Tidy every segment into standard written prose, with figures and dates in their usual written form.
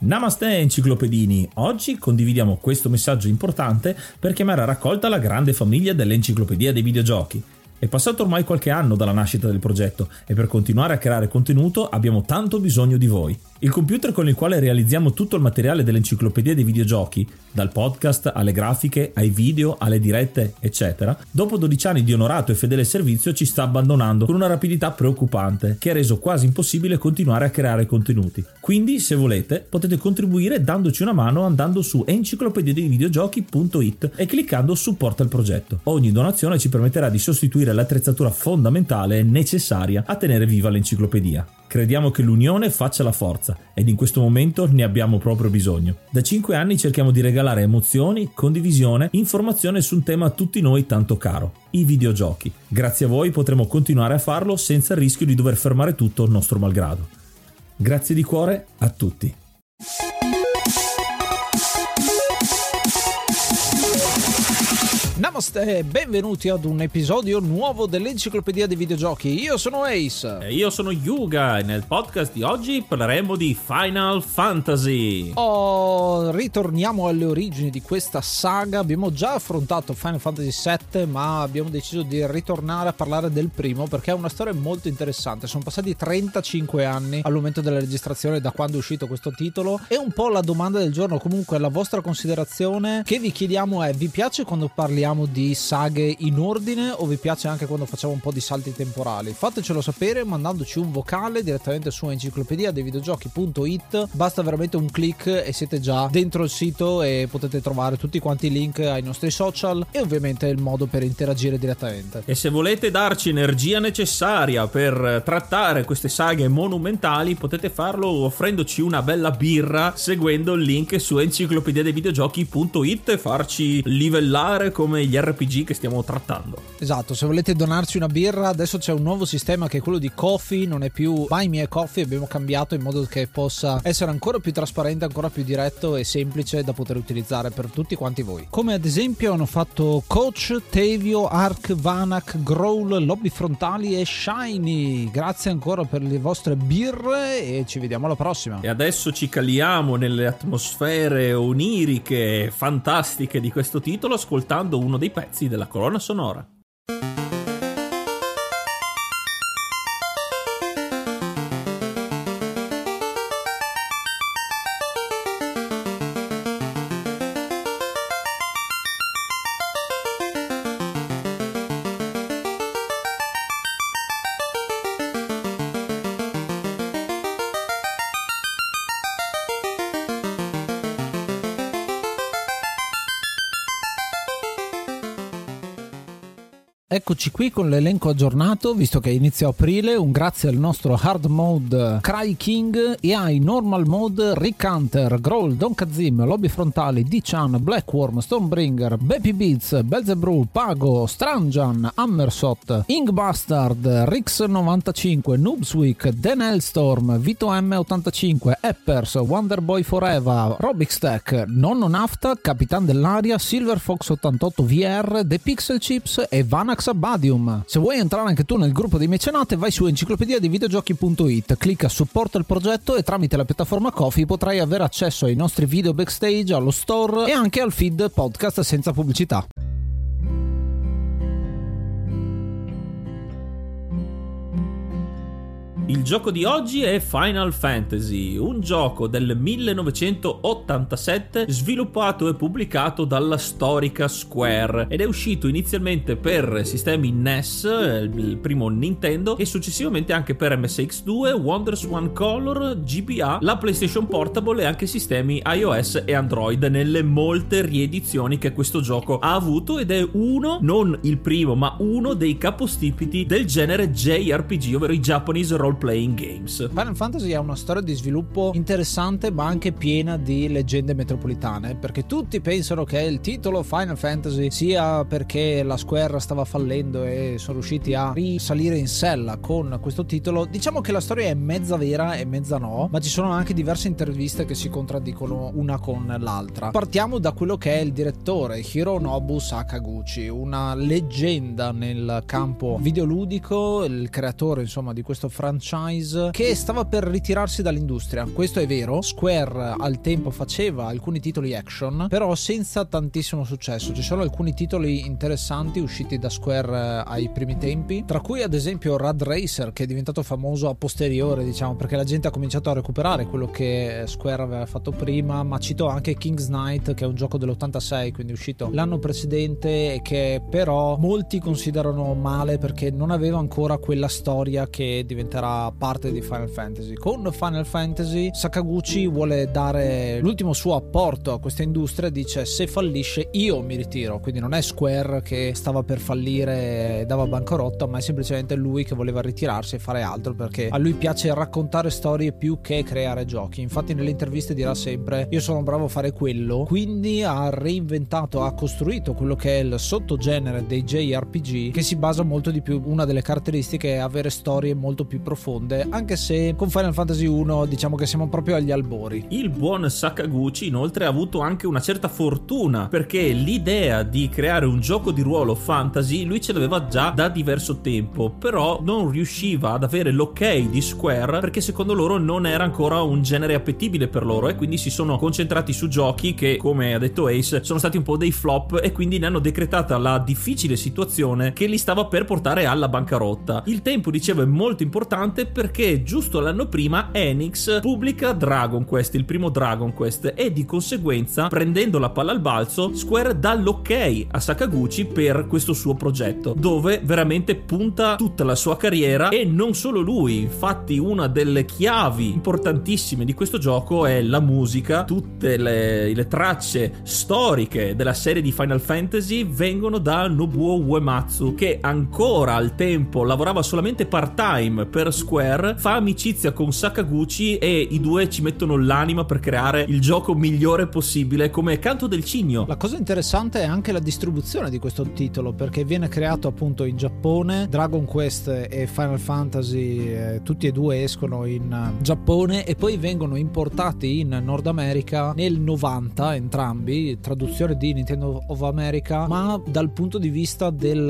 Namaste enciclopedini, oggi condividiamo questo messaggio importante per chiamare a raccolta la grande famiglia dell'Enciclopedia dei Videogiochi. È passato ormai qualche anno dalla nascita del progetto e per continuare a creare contenuto abbiamo tanto bisogno di voi. Il computer con il quale realizziamo tutto il materiale dell'Enciclopedia dei Videogiochi, dal podcast alle grafiche, ai video, alle dirette, eccetera, dopo 12 anni di onorato e fedele servizio ci sta abbandonando con una rapidità preoccupante che ha reso quasi impossibile continuare a creare contenuti. Quindi, se volete, potete contribuire dandoci una mano andando su enciclopediadeivideogiochi.it e cliccando supporta il progetto. Ogni donazione ci permetterà di sostituire l'attrezzatura fondamentale e necessaria a tenere viva l'enciclopedia. Crediamo che l'unione faccia la forza ed in questo momento ne abbiamo proprio bisogno. Da 5 anni cerchiamo di regalare emozioni, condivisione, informazione su un tema a tutti noi tanto caro, i videogiochi. Grazie a voi potremo continuare a farlo senza il rischio di dover fermare tutto nostro malgrado. Grazie di cuore a tutti. Namaste e benvenuti ad un episodio nuovo dell'Enciclopedia dei Videogiochi. Io sono Ace. E io sono Yuga e nel podcast di oggi parleremo di Final Fantasy. Ritorniamo alle origini di questa saga. Abbiamo già affrontato Final Fantasy VII, ma abbiamo deciso di ritornare a parlare del primo perché è una storia molto interessante. Sono passati 35 anni al momento della registrazione da quando è uscito questo titolo e un po' la domanda del giorno, comunque la vostra considerazione che vi chiediamo è: vi piace quando parliamo di saghe in ordine o vi piace anche quando facciamo un po' di salti temporali? Fatecelo sapere mandandoci un vocale direttamente su enciclopedia dei videogiochi.it. Basta veramente un click e siete già dentro il sito e potete trovare tutti quanti i link ai nostri social e ovviamente il modo per interagire direttamente. E se volete darci energia necessaria per trattare queste saghe monumentali potete farlo offrendoci una bella birra seguendo il link su enciclopediadeivideogiochi.it e farci livellare come gli RPG che stiamo trattando. Esatto, se volete donarci una birra adesso c'è un nuovo sistema che è quello di Ko-fi, non è più Buy Me a Coffee, abbiamo cambiato in modo che possa essere ancora più trasparente, ancora più diretto e semplice da poter utilizzare per tutti quanti voi. Come ad esempio hanno fatto Coach, Tevio, Ark, Vanak, Growl, Lobby Frontali e Shiny. Grazie ancora per le vostre birre e ci vediamo alla prossima. E adesso ci caliamo nelle atmosfere oniriche e fantastiche di questo titolo ascoltando uno dei pezzi della colonna sonora. Eccoci qui con l'elenco aggiornato, visto che è inizio aprile. Un grazie al nostro hard mode Cry King e ai normal mode Rick Hunter, Growl, Don Kazim, Lobby Frontali, D-Chan, Blackworm, Stonebringer, Baby Beats, Belzebrew, Pago, Stranjan, Hammersot, Inkbastard, Rix95, Noobsweek, Dan Hellstorm, Vito M85, Eppers, Wonderboy Forever, Robixtech, Nonno Nafta, Capitan dell'Aria, Silver Fox 88 VR, The Pixel Chips e Vanax Abadium. Se vuoi entrare anche tu nel gruppo dei mecenate, vai su enciclopediadeivideogiochi.it, clicca supporta il progetto e tramite la piattaforma Ko-fi potrai avere accesso ai nostri video backstage, allo store e anche al feed podcast senza pubblicità. Il gioco di oggi è Final Fantasy, un gioco del 1987 sviluppato e pubblicato dalla storica Square ed è uscito inizialmente per sistemi NES, il primo Nintendo, e successivamente anche per MSX2, WonderSwan Color, GBA, la PlayStation Portable e anche sistemi iOS e Android nelle molte riedizioni che questo gioco ha avuto ed è uno, non il primo, ma uno dei capostipiti del genere JRPG, ovvero i Japanese Role Playing Games. Final Fantasy ha una storia di sviluppo interessante ma anche piena di leggende metropolitane, perché tutti pensano che il titolo Final Fantasy sia perché la Square stava fallendo e sono riusciti a risalire in sella con questo titolo. Diciamo che la storia è mezza vera e mezza no, ma ci sono anche diverse interviste che si contraddicono una con l'altra. Partiamo da quello che è il direttore, Hironobu Sakaguchi, una leggenda nel campo videoludico, il creatore insomma di questo franchise franchise che stava per ritirarsi dall'industria. Questo è vero, Square al tempo faceva alcuni titoli action, però senza tantissimo successo. Ci sono alcuni titoli interessanti usciti da Square ai primi tempi, tra cui ad esempio Rad Racer, che è diventato famoso a posteriore, diciamo, perché la gente ha cominciato a recuperare quello che Square aveva fatto prima. Ma cito anche King's Knight, che è un gioco dell'86, quindi uscito l'anno precedente, e che però molti considerano male perché non aveva ancora quella storia che diventerà parte di Final Fantasy. Con Final Fantasy Sakaguchi vuole dare l'ultimo suo apporto a questa industria, dice: se fallisce io mi ritiro. Quindi non è Square che stava per fallire e dava bancarotta, ma è semplicemente lui che voleva ritirarsi e fare altro, perché a lui piace raccontare storie più che creare giochi. Infatti nelle interviste dirà sempre: io sono bravo a fare quello. Quindi ha reinventato, ha costruito quello che è il sottogenere dei JRPG, che si basa molto di più. Una delle caratteristiche è avere storie molto più profonde, anche se con Final Fantasy 1 diciamo che siamo proprio agli albori. Il buon Sakaguchi inoltre ha avuto anche una certa fortuna, perché l'idea di creare un gioco di ruolo fantasy lui ce l'aveva già da diverso tempo, però non riusciva ad avere l'ok di Square perché secondo loro non era ancora un genere appetibile per loro, e quindi si sono concentrati su giochi che, come ha detto Ace, sono stati un po' dei flop, e quindi ne hanno decretata la difficile situazione che li stava per portare alla bancarotta. Il tempo, dicevo, è molto importante perché giusto l'anno prima Enix pubblica Dragon Quest, il primo Dragon Quest, e di conseguenza, prendendo la palla al balzo, Square dà l'ok a Sakaguchi per questo suo progetto, dove veramente punta tutta la sua carriera. E non solo lui, infatti una delle chiavi importantissime di questo gioco è la musica. Tutte le tracce storiche della serie di Final Fantasy vengono da Nobuo Uematsu, che ancora al tempo lavorava solamente part-time per Square, fa amicizia con Sakaguchi e i due ci mettono l'anima per creare il gioco migliore possibile, come Canto del Cigno. La cosa interessante è anche la distribuzione di questo titolo, perché viene creato appunto in Giappone. Dragon Quest e Final Fantasy tutti e due escono in Giappone e poi vengono importati in Nord America nel 90, entrambi, traduzione di Nintendo of America. Ma dal punto di vista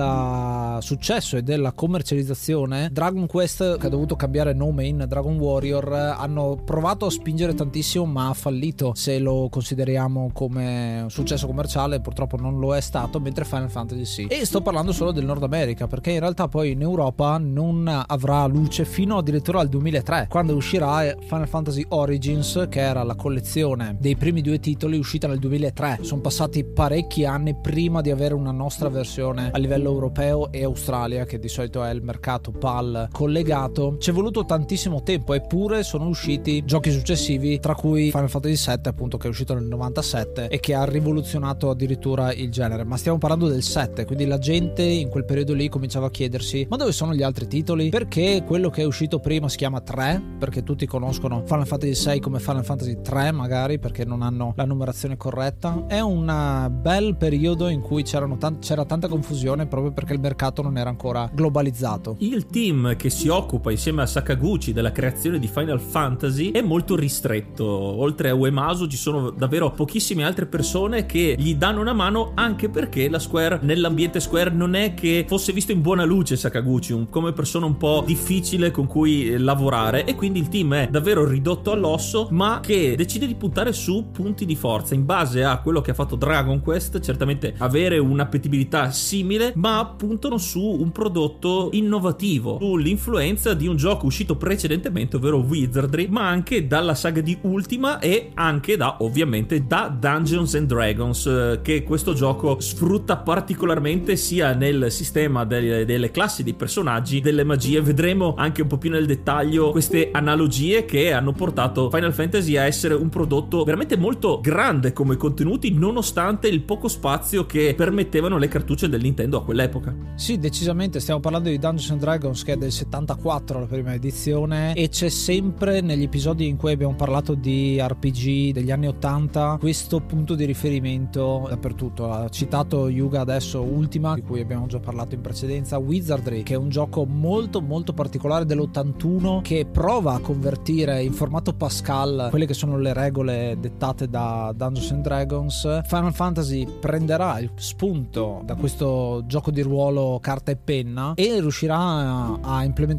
del successo e della commercializzazione, Dragon Quest, che ha dovuto cambiare nome in Dragon Warrior, hanno provato a spingere tantissimo ma ha fallito, se lo consideriamo come un successo commerciale. Purtroppo non lo è stato, mentre Final Fantasy sì. E sto parlando solo del Nord America, perché in realtà poi in Europa non avrà luce fino addirittura al 2003, quando uscirà Final Fantasy Origins, che era la collezione dei primi due titoli, uscita nel 2003. Sono passati parecchi anni prima di avere una nostra versione a livello europeo e Australia, che di solito è il mercato PAL collegato. Ci è voluto tantissimo tempo, eppure sono usciti giochi successivi, tra cui Final Fantasy VII, appunto, che è uscito nel 97 e che ha rivoluzionato addirittura il genere. Ma stiamo parlando del 7, quindi la gente in quel periodo lì cominciava a chiedersi: ma dove sono gli altri titoli? Perché quello che è uscito prima si chiama 3, perché tutti conoscono Final Fantasy VI come Final Fantasy 3 magari, perché non hanno la numerazione corretta. È un bel periodo in cui c'era tanta confusione, proprio perché il mercato non era ancora globalizzato. Il team che si occupa insieme a Sakaguchi della creazione di Final Fantasy è molto ristretto. Oltre a Uematsu ci sono davvero pochissime altre persone che gli danno una mano, anche perché la Square, nell'ambiente Square, non è che fosse visto in buona luce Sakaguchi come persona un po' difficile con cui lavorare, e quindi il team è davvero ridotto all'osso, ma che decide di puntare su punti di forza in base a quello che ha fatto Dragon Quest. Certamente avere un'appetibilità simile, ma puntano su un prodotto innovativo, sull'influenza di un gioco uscito precedentemente, ovvero Wizardry, ma anche dalla saga di Ultima e anche ovviamente da Dungeons and Dragons, che questo gioco sfrutta particolarmente sia nel sistema delle classi dei personaggi, delle magie. Vedremo anche un po' più nel dettaglio queste analogie che hanno portato Final Fantasy a essere un prodotto veramente molto grande come contenuti, nonostante il poco spazio che permettevano le cartucce del Nintendo a quell'epoca. Sì, decisamente. Stiamo parlando di Dungeons and Dragons, che è del 74 la prima edizione, e c'è sempre negli episodi in cui abbiamo parlato di RPG degli anni 80 questo punto di riferimento dappertutto. Ha citato Yuga adesso Ultima, di cui abbiamo già parlato in precedenza. Wizardry, che è un gioco molto molto particolare dell'81, che prova a convertire in formato Pascal quelle che sono le regole dettate da Dungeons and Dragons. Final Fantasy prenderà il spunto da questo gioco di ruolo carta e penna e riuscirà a implementare alcune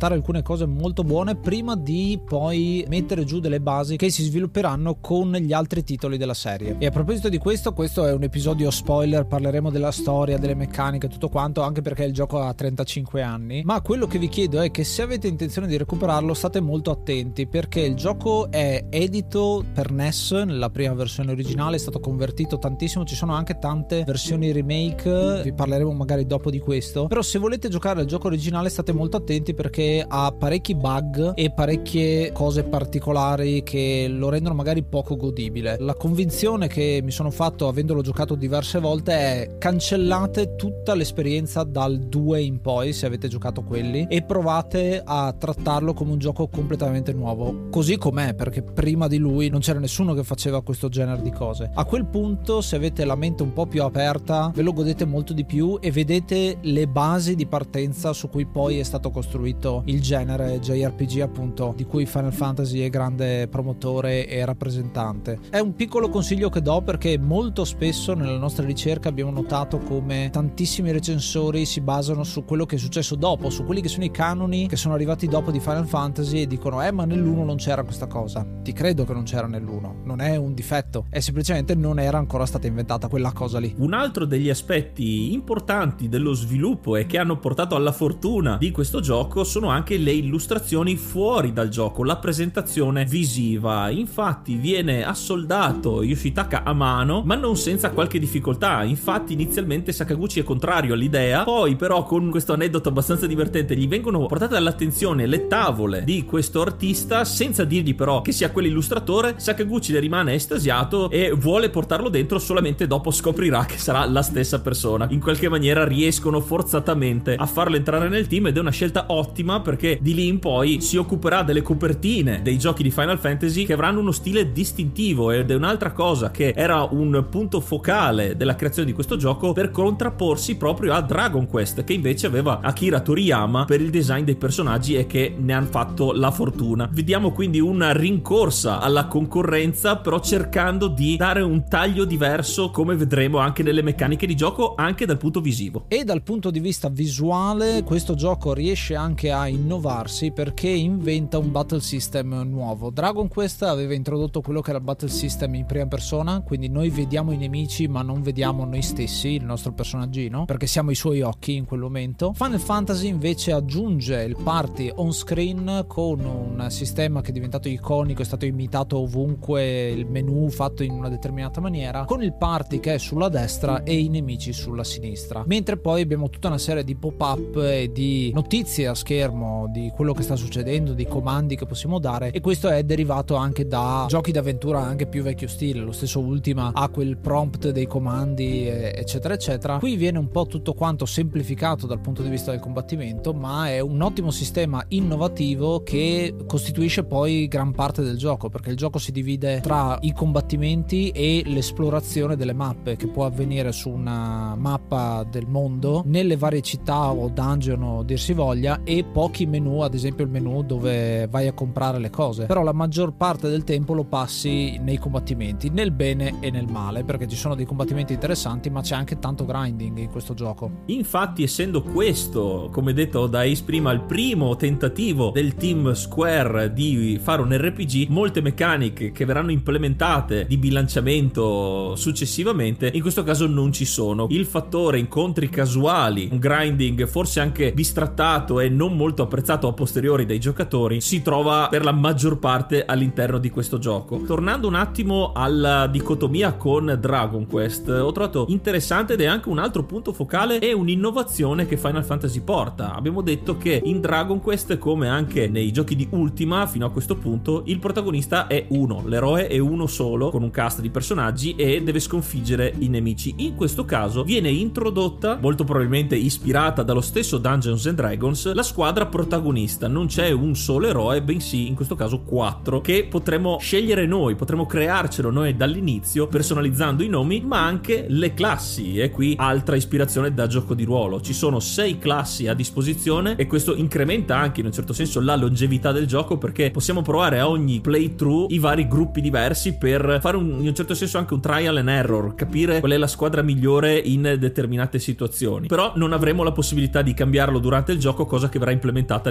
alcune cose molto buone prima di poi mettere giù delle basi che si svilupperanno con gli altri titoli della serie. E a proposito di questo è un episodio spoiler, parleremo della storia, delle meccaniche, tutto quanto, anche perché il gioco ha 35 anni. Ma quello che vi chiedo è che se avete intenzione di recuperarlo state molto attenti, perché il gioco è edito per NES nella prima versione originale, è stato convertito tantissimo, ci sono anche tante versioni remake, vi parleremo magari dopo di questo. Però se volete giocare al gioco originale state molto attenti, perché ha parecchi bug e parecchie cose particolari che lo rendono magari poco godibile. La convinzione che mi sono fatto avendolo giocato diverse volte è: cancellate tutta l'esperienza dal 2 in poi se avete giocato quelli e provate a trattarlo come un gioco completamente nuovo, così com'è, perché prima di lui non c'era nessuno che faceva questo genere di cose. A quel punto, se avete la mente un po' più aperta, ve lo godete molto di più e vedete le basi di partenza su cui poi è stato costruito il genere JRPG, appunto, di cui Final Fantasy è grande promotore e rappresentante. È un piccolo consiglio che do, perché molto spesso nella nostra ricerca abbiamo notato come tantissimi recensori si basano su quello che è successo dopo, su quelli che sono i canoni che sono arrivati dopo di Final Fantasy, e dicono ma nell'1 non c'era questa cosa. Ti credo che non c'era nell'1, non è un difetto, è semplicemente non era ancora stata inventata quella cosa lì. Un altro degli aspetti importanti dello sviluppo e che hanno portato alla fortuna di questo gioco sono anche le illustrazioni fuori dal gioco, la presentazione visiva. Infatti viene assoldato Yoshitaka a mano, ma non senza qualche difficoltà. Infatti inizialmente Sakaguchi è contrario all'idea, poi però con questo aneddoto abbastanza divertente gli vengono portate all'attenzione le tavole di questo artista, senza dirgli però che sia quell'illustratore. Sakaguchi ne rimane estasiato e vuole portarlo dentro, solamente dopo scoprirà che sarà la stessa persona. In qualche maniera riescono forzatamente a farlo entrare nel team, ed è una scelta ottima, perché di lì in poi si occuperà delle copertine dei giochi di Final Fantasy, che avranno uno stile distintivo, ed è un'altra cosa che era un punto focale della creazione di questo gioco, per contrapporsi proprio a Dragon Quest, che invece aveva Akira Toriyama per il design dei personaggi e che ne hanno fatto la fortuna. Vediamo quindi una rincorsa alla concorrenza, però cercando di dare un taglio diverso, come vedremo anche nelle meccaniche di gioco, anche dal punto visivo. E dal punto di vista visuale questo gioco riesce anche a innovarsi, perché inventa un battle system nuovo. Dragon Quest aveva introdotto quello che era il battle system in prima persona, quindi noi vediamo i nemici ma non vediamo noi stessi, il nostro personaggino, perché siamo i suoi occhi in quel momento. Final Fantasy invece aggiunge il party on screen con un sistema che è diventato iconico, è stato imitato ovunque, il menu fatto in una determinata maniera, con il party che è sulla destra e i nemici sulla sinistra, mentre poi abbiamo tutta una serie di pop-up e di notizie a schermo di quello che sta succedendo, di comandi che possiamo dare, e questo è derivato anche da giochi d'avventura anche più vecchio stile. Lo stesso Ultima ha quel prompt dei comandi eccetera eccetera. Qui viene un po' tutto quanto semplificato dal punto di vista del combattimento, ma è un ottimo sistema innovativo che costituisce poi gran parte del gioco, perché il gioco si divide tra i combattimenti e l'esplorazione delle mappe, che può avvenire su una mappa del mondo, nelle varie città o dungeon o dir si voglia, e pochi menu, ad esempio il menu dove vai a comprare le cose. Però la maggior parte del tempo lo passi nei combattimenti, nel bene e nel male, perché ci sono dei combattimenti interessanti, ma c'è anche tanto grinding in questo gioco. Infatti, essendo questo, come detto da Ace prima, il primo tentativo del team Square di fare un RPG, molte meccaniche che verranno implementate di bilanciamento successivamente in questo caso non ci sono. Il fattore incontri casuali, un grinding forse anche bistrattato e non molto apprezzato a posteriori dai giocatori, si trova per la maggior parte all'interno di questo gioco. Tornando un attimo alla dicotomia con Dragon Quest, ho trovato interessante, ed è anche un altro punto focale e un'innovazione che Final Fantasy porta. Abbiamo detto che in Dragon Quest, come anche nei giochi di Ultima fino a questo punto, il protagonista è uno, l'eroe è uno solo, con un cast di personaggi, e deve sconfiggere i nemici. In questo caso viene introdotta, molto probabilmente ispirata dallo stesso Dungeons and Dragons, la squadra protagonista. Non c'è un solo eroe, bensì in questo caso 4 che potremo scegliere noi, potremo crearcelo noi dall'inizio, personalizzando i nomi, ma anche le classi. E qui altra ispirazione da gioco di ruolo. Ci sono 6 classi a disposizione, e questo incrementa anche in un certo senso la longevità del gioco, perché possiamo provare a ogni playthrough i vari gruppi diversi per fare in un certo senso anche un trial and error, capire qual è la squadra migliore in determinate situazioni. Però non avremo la possibilità di cambiarlo durante il gioco, cosa che verrà implementata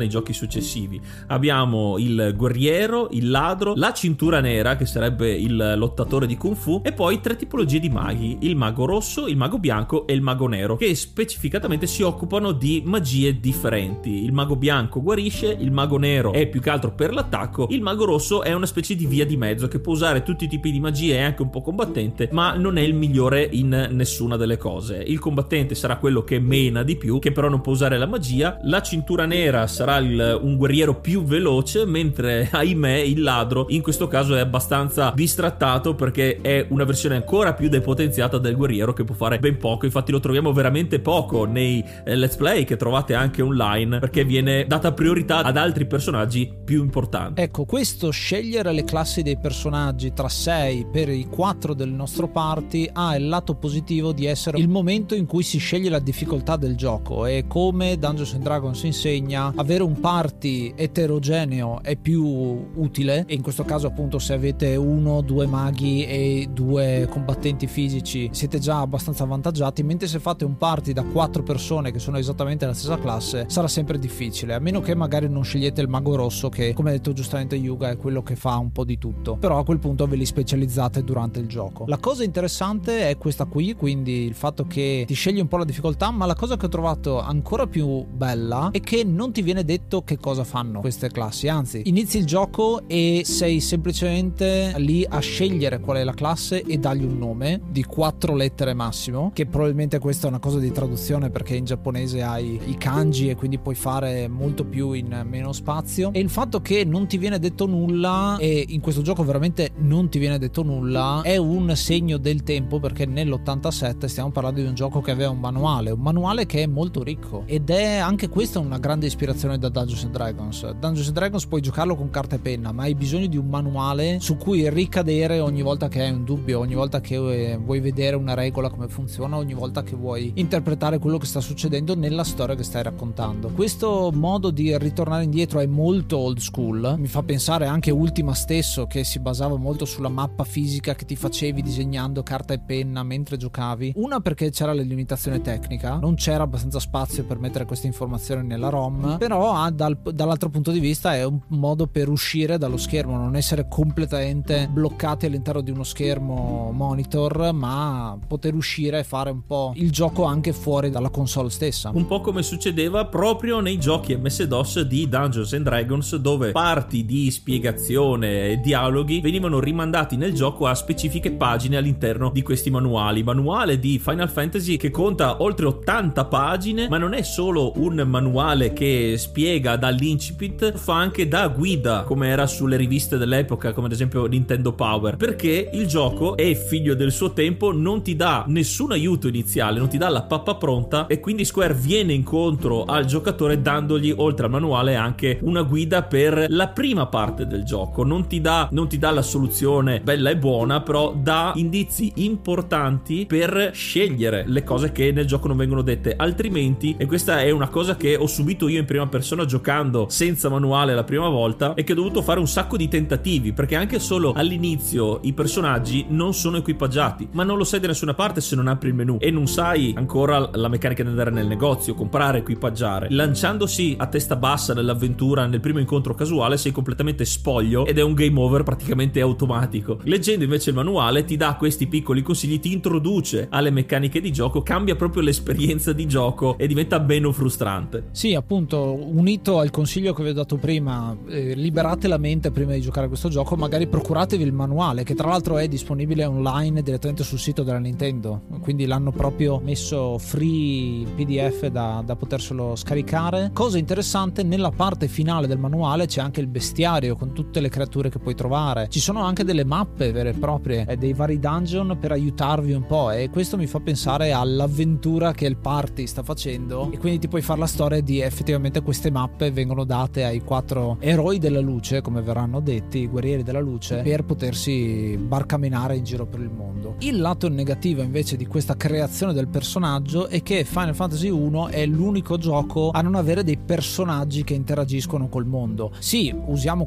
nei giochi successivi. Abbiamo il guerriero, il ladro, la cintura nera, che sarebbe il lottatore di Kung Fu, e poi 3 tipologie di maghi: il mago rosso, il mago bianco e il mago nero, che specificatamente si occupano di magie differenti. Il mago bianco guarisce, il mago nero è più che altro per l'attacco, il mago rosso è una specie di via di mezzo che può usare tutti i tipi di magie, è anche un po' combattente, ma non è il migliore in nessuna delle cose. Il combattente sarà quello che mena di più, che però non può usare la magia. La cintura nera sarà un guerriero più veloce, mentre ahimè il ladro in questo caso è abbastanza bistrattato, perché è una versione ancora più depotenziata del guerriero che può fare ben poco. Infatti lo troviamo veramente poco nei let's play che trovate anche online, perché viene data priorità ad altri personaggi più importanti. Ecco, questo scegliere le classi dei personaggi tra 6 per i 4 del nostro party ha il lato positivo di essere il momento in cui si sceglie la difficoltà del gioco, e come Dungeons and Dragons insegna, avere un party eterogeneo è più utile, e in questo caso appunto se avete 1-2 maghi e 2 combattenti fisici siete già abbastanza avvantaggiati, mentre se fate un party da 4 persone che sono esattamente la stessa classe sarà sempre difficile, a meno che magari non scegliete il mago rosso, che come ha detto giustamente Yuga è quello che fa un po' di tutto, però a quel punto ve li specializzate durante il gioco. La cosa interessante è questa qui, quindi il fatto che ti scegli un po' la difficoltà, ma la cosa che ho trovato ancora più bella è che non ti viene detto che cosa fanno queste classi, anzi inizi il gioco e sei semplicemente lì a scegliere qual è la classe e dargli un nome di 4 lettere massimo, che probabilmente questa è una cosa di traduzione, perché in giapponese hai i kanji e quindi puoi fare molto più in meno spazio. E il fatto che non ti viene detto nulla, e in questo gioco veramente non ti viene detto nulla, è un segno del tempo, perché nell'87 stiamo parlando di un gioco che aveva un manuale che è molto ricco, ed è anche questa una grande ispirazione da Dungeons and Dragons. Dungeons and Dragons puoi giocarlo con carta e penna, ma hai bisogno di un manuale su cui ricadere ogni volta che hai un dubbio, ogni volta che vuoi vedere una regola come funziona, ogni volta che vuoi interpretare quello che sta succedendo nella storia che stai raccontando. Questo modo di ritornare indietro è molto old school, mi fa pensare anche Ultima stesso, che si basava molto sulla mappa fisica che ti facevi disegnando carta e penna mentre giocavi. Una, perché c'era la limitazione tecnica, non c'era abbastanza spazio per mettere queste informazioni nella ROM, però dall'altro punto di vista è un modo per uscire dallo schermo, non essere completamente bloccati all'interno di uno schermo monitor, ma poter uscire e fare un po' il gioco anche fuori dalla console stessa, un po' come succedeva proprio nei giochi MS-DOS di Dungeons and Dragons, dove parti di spiegazione e dialoghi venivano rimandati nel gioco a specifiche pagine all'interno di questi manuali. Manuale di Final Fantasy che conta oltre 80 pagine, ma non è solo un manuale che spiega dall'incipit, fa anche da guida, come era sulle riviste dell'epoca, come ad esempio Nintendo Power, perché il gioco è figlio del suo tempo, non ti dà nessun aiuto iniziale, non ti dà la pappa pronta, e quindi Square viene incontro al giocatore dandogli, oltre al manuale, anche una guida per la prima parte del gioco. Non ti dà la soluzione bella e buona, però dà indizi importanti per scegliere le cose che nel gioco non vengono dette altrimenti, e questa è una cosa che ho subito io in prima persona giocando senza manuale la prima volta, e che ho dovuto fare un sacco di tentativi, perché anche solo all'inizio i personaggi non sono equipaggiati, ma non lo sai da nessuna parte se non apri il menu e non sai ancora la meccanica di andare nel negozio, comprare, equipaggiare. Lanciandosi a testa bassa nell'avventura nel primo incontro casuale sei completamente spoglio ed è un game over praticamente automatico. Leggendo invece il manuale ti dà questi piccoli consigli, ti introduce alle meccaniche di gioco, cambia proprio l'esperienza di gioco e diventa meno frustrante. Sì, appunto, unito al consiglio che vi ho dato prima, liberate la mente prima di giocare a questo gioco, magari procuratevi il manuale, che tra l'altro è disponibile online direttamente sul sito della Nintendo, quindi l'hanno proprio messo free PDF da poterselo scaricare. Cosa interessante, nella parte finale del manuale c'è anche il bestiario con tutte le creature che puoi trovare, ci sono anche delle mappe vere e proprie, dei vari dungeon per aiutarvi un po', e questo mi fa pensare all'avventura che il party sta facendo, e quindi ti puoi fare la storia di effettivamente queste mappe vengono date ai 4 eroi della luce, come verranno detti, i guerrieri della luce, per potersi barcamenare in giro per il mondo. Il lato negativo invece di questa creazione del personaggio è che Final Fantasy 1 è l'unico gioco a non avere dei personaggi che interagiscono col mondo. Sì, usiamo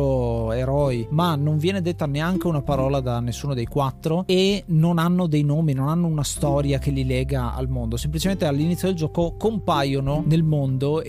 4 eroi, ma non viene detta neanche una parola da nessuno dei 4, e non hanno dei nomi, non hanno una storia che li lega al mondo, semplicemente all'inizio del gioco compaiono nel mondo e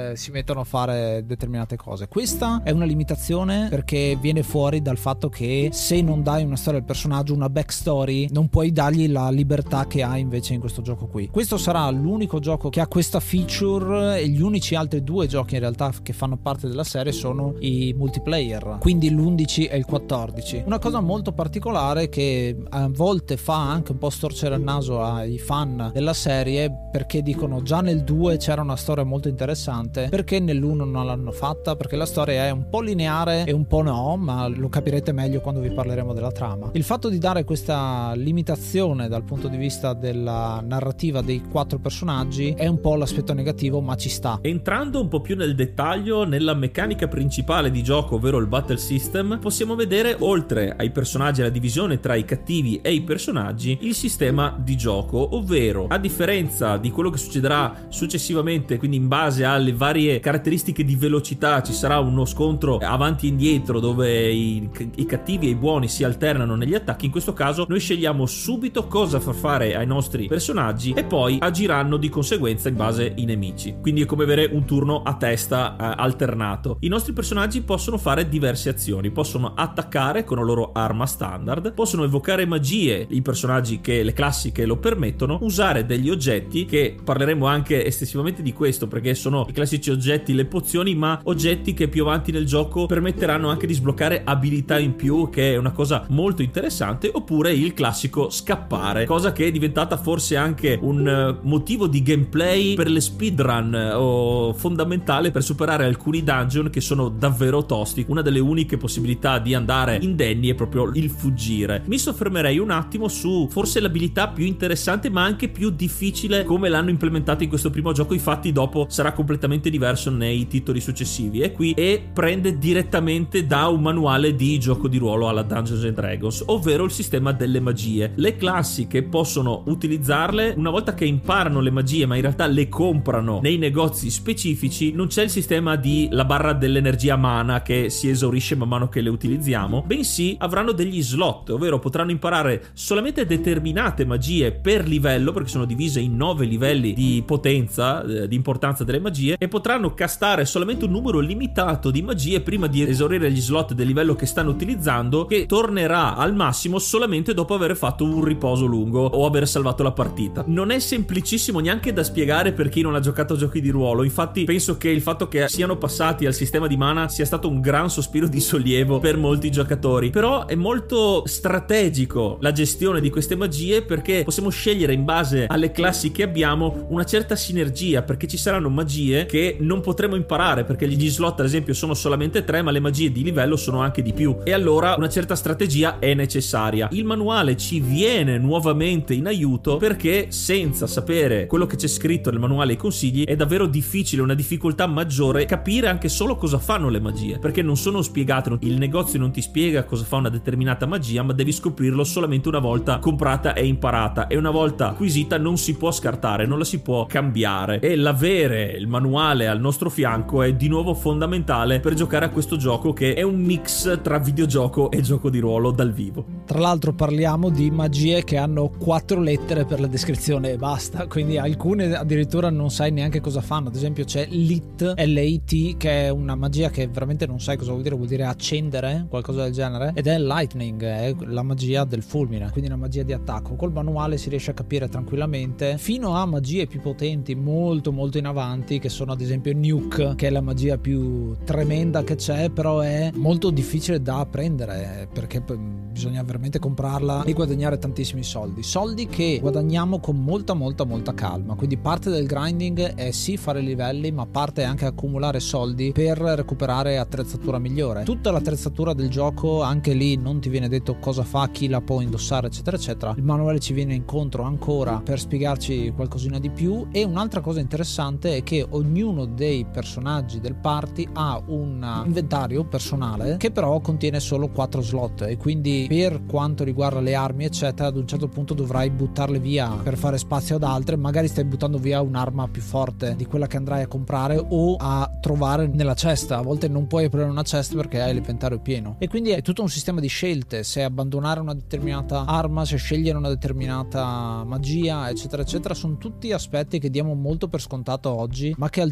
si mettono a fare determinate cose. Questa è una limitazione perché viene fuori dal fatto che se non dai una storia al personaggio, una backstory, non puoi dargli la libertà che ha invece in questo gioco qui. Questo sarà l'unico gioco che ha questa feature, e gli unici altri due giochi in realtà che fanno parte della serie sono i multiplayer, quindi l'11 e il 14. Una cosa molto particolare che a volte fa anche un po' storcere il naso ai fan della serie, perché dicono già nel 2 c'era una storia molto interessante, perché nell'1 non l'hanno fatta? Perché la storia è un po' lineare e un po' no, ma lo capirete meglio quando vi parleremo della trama. Il fatto di dare questa limitazione dal punto di vista della narrativa dei 4 personaggi è un po' l'aspetto negativo, ma ci sta. Entrando un po' più nel dettaglio nella meccanica principale di gioco, ovvero il battle system, possiamo vedere, oltre ai personaggi e alla divisione tra i cattivi e i personaggi, il sistema di gioco, ovvero a differenza di quello che succederà successivamente, quindi in base alle varie caratteristiche di velocità ci sarà uno scontro avanti e indietro dove i cattivi e i buoni si alternano negli attacchi. In questo caso noi scegliamo subito cosa far fare ai nostri personaggi e poi agiranno di conseguenza in base ai nemici, quindi è come avere un turno a testa alternato. I nostri personaggi possono fare diverse azioni, possono attaccare con la loro arma standard, possono evocare magie, i personaggi che le classiche lo permettono, usare degli oggetti, che parleremo anche estensivamente di questo perché sono i classici oggetti, le pozioni, ma oggetti che più avanti nel gioco permetteranno anche di sbloccare abilità in più, che è una cosa molto interessante, oppure il classico scappare, cosa che è diventata forse anche un motivo di gameplay per le speedrun o fondamentale per superare alcuni dungeon che sono davvero tosti. Una delle uniche possibilità di andare indenni è proprio il fuggire. Mi soffermerei un attimo su forse l'abilità più interessante ma anche più difficile come l'hanno implementata in questo primo gioco, infatti dopo sarà completamente diverso nei titoli successivi, e prende direttamente da un manuale di gioco di ruolo alla Dungeons and Dragons, ovvero il sistema delle magie. Le classi che possono utilizzarle una volta che imparano le magie, ma in realtà le comprano nei negozi specifici, non c'è il sistema di la barra dell'energia mana che si esaurisce man mano che le utilizziamo, bensì avranno degli slot, ovvero potranno imparare solamente determinate magie per livello, perché sono divise in 9 livelli di potenza, di importanza delle magie, e potranno castare solamente un numero limitato di magie prima di esaurire gli slot del livello che stanno utilizzando, che tornerà al massimo solamente dopo aver fatto un riposo lungo o aver salvato la partita. Non è semplicissimo neanche da spiegare per chi non ha giocato a giochi di ruolo, infatti penso che il fatto che siano passati al sistema di mana sia stato un gran sospiro di sollievo per molti giocatori, però è molto strategico la gestione di queste magie, perché possiamo scegliere in base alle classi che abbiamo una certa sinergia, perché ci saranno magie che non potremo imparare perché gli slot ad esempio sono solamente 3, ma le magie di livello sono anche di più, e allora una certa strategia è necessaria. Il manuale ci viene nuovamente in aiuto, perché senza sapere quello che c'è scritto nel manuale e i consigli è davvero difficile, una difficoltà maggiore, capire anche solo cosa fanno le magie, perché non sono spiegate. Il negozio non ti spiega cosa fa una determinata magia, ma devi scoprirlo solamente una volta comprata e imparata, e una volta acquisita non si può scartare, non la si può cambiare, e l'avere il manuale al nostro fianco è di nuovo fondamentale per giocare a questo gioco, che è un mix tra videogioco e gioco di ruolo dal vivo. Tra l'altro parliamo di magie che hanno 4 lettere per la descrizione e basta, quindi alcune addirittura non sai neanche cosa fanno. Ad esempio c'è Lit, L-A-T, che è una magia che veramente non sai cosa vuol dire accendere, qualcosa del genere, ed è Lightning, è la magia del fulmine, quindi una magia di attacco. Col manuale si riesce a capire tranquillamente, fino a magie più potenti molto molto in avanti, che sono ad esempio Nuke, che è la magia più tremenda che c'è, però è molto difficile da apprendere perché bisogna veramente comprarla e guadagnare tantissimi soldi che guadagniamo con molta calma. Quindi parte del grinding è sì fare livelli, ma parte è anche accumulare soldi per recuperare attrezzatura migliore. Tutta l'attrezzatura del gioco, anche lì non ti viene detto cosa fa, chi la può indossare eccetera eccetera. Il manuale ci viene incontro ancora per spiegarci qualcosina di più. E un'altra cosa interessante è che ognuno dei personaggi del party ha un inventario personale che però contiene solo 4 slot, e quindi per quanto riguarda le armi eccetera ad un certo punto dovrai buttarle via per fare spazio ad altre. Magari stai buttando via un'arma più forte di quella che andrai a comprare o a trovare nella cesta. A volte non puoi aprire una cesta perché hai l'inventario pieno, e quindi è tutto un sistema di scelte: se abbandonare una determinata arma, se scegliere una determinata magia eccetera eccetera. Sono tutti aspetti che diamo molto per scontato oggi, ma che al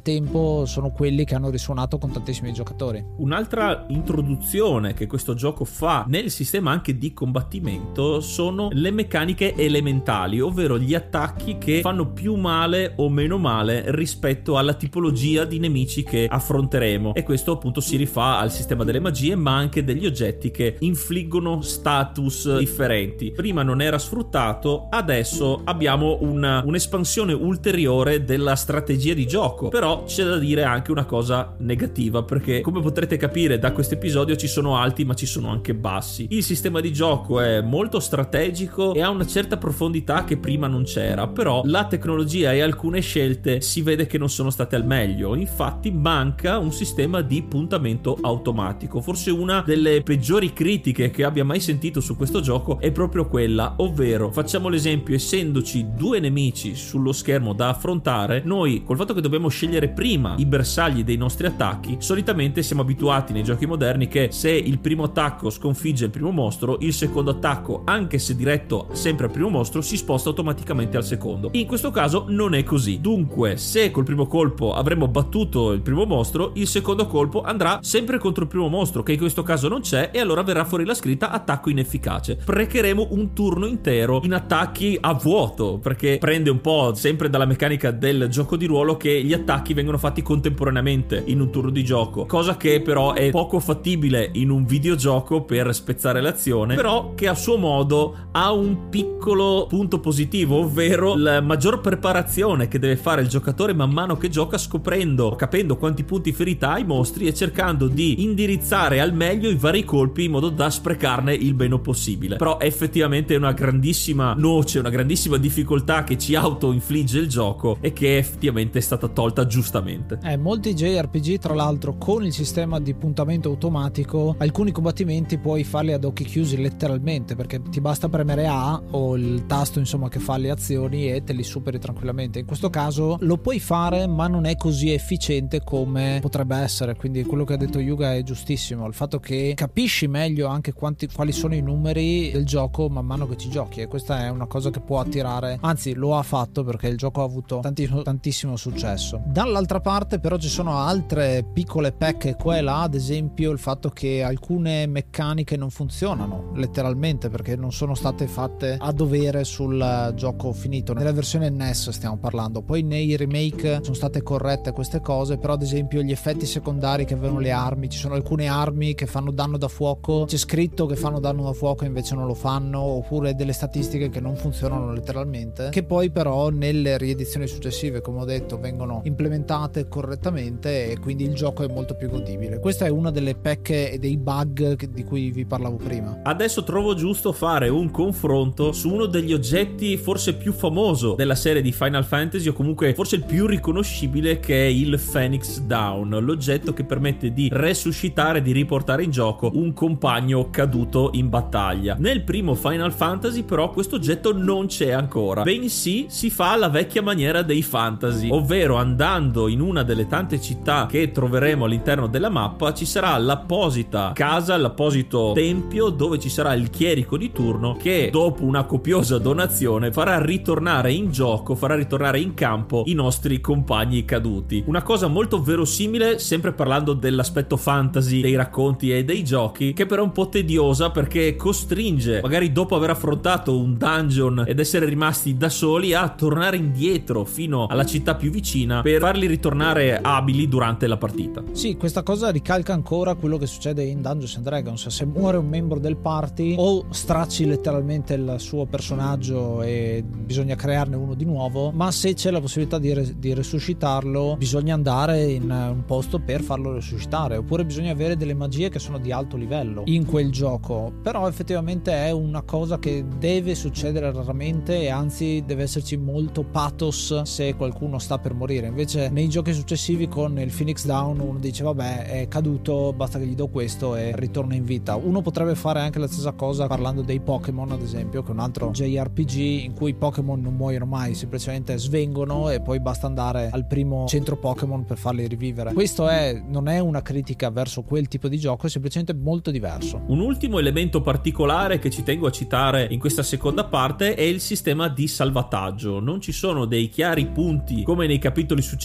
nel tempo sono quelli che hanno risuonato con tantissimi giocatori. Un'altra introduzione che questo gioco fa nel sistema anche di combattimento sono le meccaniche elementali, ovvero gli attacchi che fanno più male o meno male rispetto alla tipologia di nemici che affronteremo, e questo appunto si rifà al sistema delle magie ma anche degli oggetti che infliggono status differenti. Prima non era sfruttato, adesso abbiamo un'espansione ulteriore della strategia di gioco. Però c'è da dire anche una cosa negativa, perché come potrete capire da questo episodio ci sono alti ma ci sono anche bassi. Il sistema di gioco è molto strategico e ha una certa profondità che prima non c'era, però la tecnologia e alcune scelte si vede che non sono state al meglio. Infatti manca un sistema di puntamento automatico. Forse una delle peggiori critiche che abbia mai sentito su questo gioco è proprio quella, ovvero, facciamo l'esempio, essendoci due nemici sullo schermo da affrontare, noi col fatto che dobbiamo scegliere prima i bersagli dei nostri attacchi, solitamente siamo abituati nei giochi moderni che se il primo attacco sconfigge il primo mostro, il secondo attacco, anche se diretto sempre al primo mostro, si sposta automaticamente al secondo. In questo caso non è così. Dunque, se col primo colpo avremmo battuto il primo mostro, il secondo colpo andrà sempre contro il primo mostro, che in questo caso non c'è, e allora verrà fuori la scritta attacco inefficace. Precheremo un turno intero in attacchi a vuoto, perché prende un po' sempre dalla meccanica del gioco di ruolo che gli attacchi vengono fatti contemporaneamente in un turno di gioco, cosa che però è poco fattibile in un videogioco per spezzare l'azione, però che a suo modo ha un piccolo punto positivo, ovvero la maggior preparazione che deve fare il giocatore man mano che gioca, capendo quanti punti ferita ha i mostri e cercando di indirizzare al meglio i vari colpi in modo da sprecarne il meno possibile. Però effettivamente è una grandissima noce, una grandissima difficoltà che ci auto-infligge il gioco e che effettivamente è stata tolta giustamente. Molti JRPG tra l'altro con il sistema di puntamento automatico, alcuni combattimenti puoi farli ad occhi chiusi letteralmente, perché ti basta premere A o il tasto insomma che fa le azioni e te li superi tranquillamente. In questo caso lo puoi fare ma non è così efficiente come potrebbe essere, quindi quello che ha detto Yuga è giustissimo, il fatto che capisci meglio anche quali sono i numeri del gioco man mano che ci giochi, e questa è una cosa che può attirare, anzi lo ha fatto, perché il gioco ha avuto tantissimo successo. Dall'altra parte però ci sono altre piccole pecche qua e là, ad esempio il fatto che alcune meccaniche non funzionano letteralmente perché non sono state fatte a dovere sul gioco finito. Nella versione NES stiamo parlando, poi nei remake sono state corrette queste cose, però ad esempio gli effetti secondari che avevano le armi, ci sono alcune armi che fanno danno da fuoco, c'è scritto che fanno danno da fuoco invece non lo fanno, oppure delle statistiche che non funzionano letteralmente, che poi però nelle riedizioni successive, come ho detto, vengono implementate correttamente e quindi il gioco è molto più godibile. Questa è una delle pecche e dei bug di cui vi parlavo prima. Adesso trovo giusto fare un confronto su uno degli oggetti forse più famoso della serie di Final Fantasy, o comunque forse il più riconoscibile, che è il Phoenix Down, l'oggetto che permette di resuscitare, di riportare in gioco un compagno caduto in battaglia. Nel primo Final Fantasy però questo oggetto non c'è ancora, bensì si fa alla vecchia maniera dei fantasy, ovvero andando in una delle tante città che troveremo all'interno della mappa ci sarà l'apposita casa, l'apposito tempio dove ci sarà il chierico di turno che dopo una copiosa donazione farà ritornare in gioco, farà ritornare in campo i nostri compagni caduti. Una cosa molto verosimile, sempre parlando dell'aspetto fantasy dei racconti e dei giochi, che però è un po' tediosa perché costringe, magari dopo aver affrontato un dungeon ed essere rimasti da soli, a tornare indietro fino alla città più vicina per farli ritornare abili durante la partita. Sì, questa cosa ricalca ancora quello che succede in Dungeons and Dragons. Se muore un membro del party o stracci letteralmente il suo personaggio e bisogna crearne uno di nuovo, ma se c'è la possibilità di resuscitarlo bisogna andare in un posto per farlo resuscitare, oppure bisogna avere delle magie che sono di alto livello in quel gioco. Però effettivamente è una cosa che deve succedere raramente e anzi deve esserci molto pathos se qualcuno sta per morire. Invece nei giochi successivi con il Phoenix Down uno dice vabbè è caduto, basta che gli do questo e ritorna in vita. Uno potrebbe fare anche la stessa cosa parlando dei Pokémon, ad esempio, che è un altro JRPG in cui i Pokémon non muoiono mai, semplicemente svengono e poi basta andare al primo centro Pokémon per farli rivivere. Questo non è una critica verso quel tipo di gioco, è semplicemente molto diverso. Un ultimo elemento particolare che ci tengo a citare in questa seconda parte è il sistema di salvataggio. Non ci sono dei chiari punti come nei capitoli successivi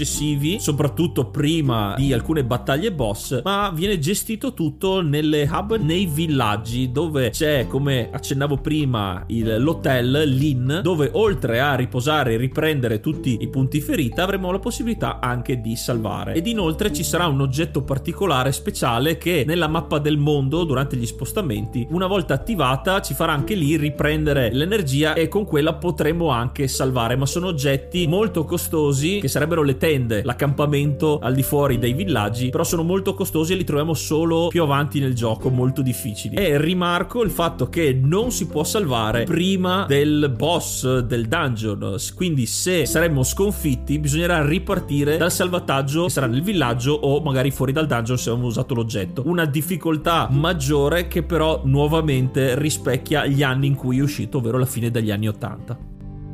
successivi, soprattutto prima di alcune battaglie boss, ma viene gestito tutto nelle hub, nei villaggi, dove c'è, come accennavo prima, l'hotel, l'inn, dove oltre a riposare e riprendere tutti i punti ferita avremo la possibilità anche di salvare. Ed inoltre ci sarà un oggetto particolare speciale che nella mappa del mondo, durante gli spostamenti, una volta attivata ci farà anche lì riprendere l'energia, e con quella potremo anche salvare. Ma sono oggetti molto costosi, che sarebbero le tende, l'accampamento al di fuori dei villaggi, però sono molto costosi e li troviamo solo più avanti nel gioco, molto difficili. E rimarco il fatto che non si può salvare prima del boss del dungeon, quindi se saremmo sconfitti bisognerà ripartire dal salvataggio che sarà nel villaggio o magari fuori dal dungeon se abbiamo usato l'oggetto. Una difficoltà maggiore che però nuovamente rispecchia gli anni in cui è uscito, ovvero la fine degli anni 80.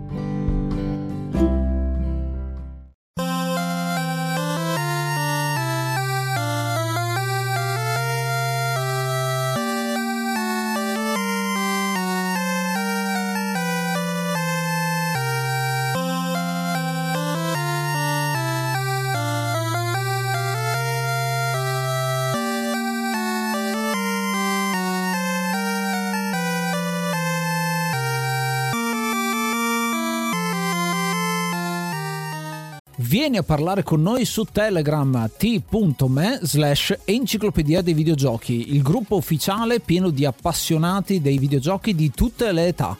Vieni a parlare con noi su Telegram, t.me/enciclopedia dei videogiochi, il gruppo ufficiale pieno di appassionati dei videogiochi di tutte le età.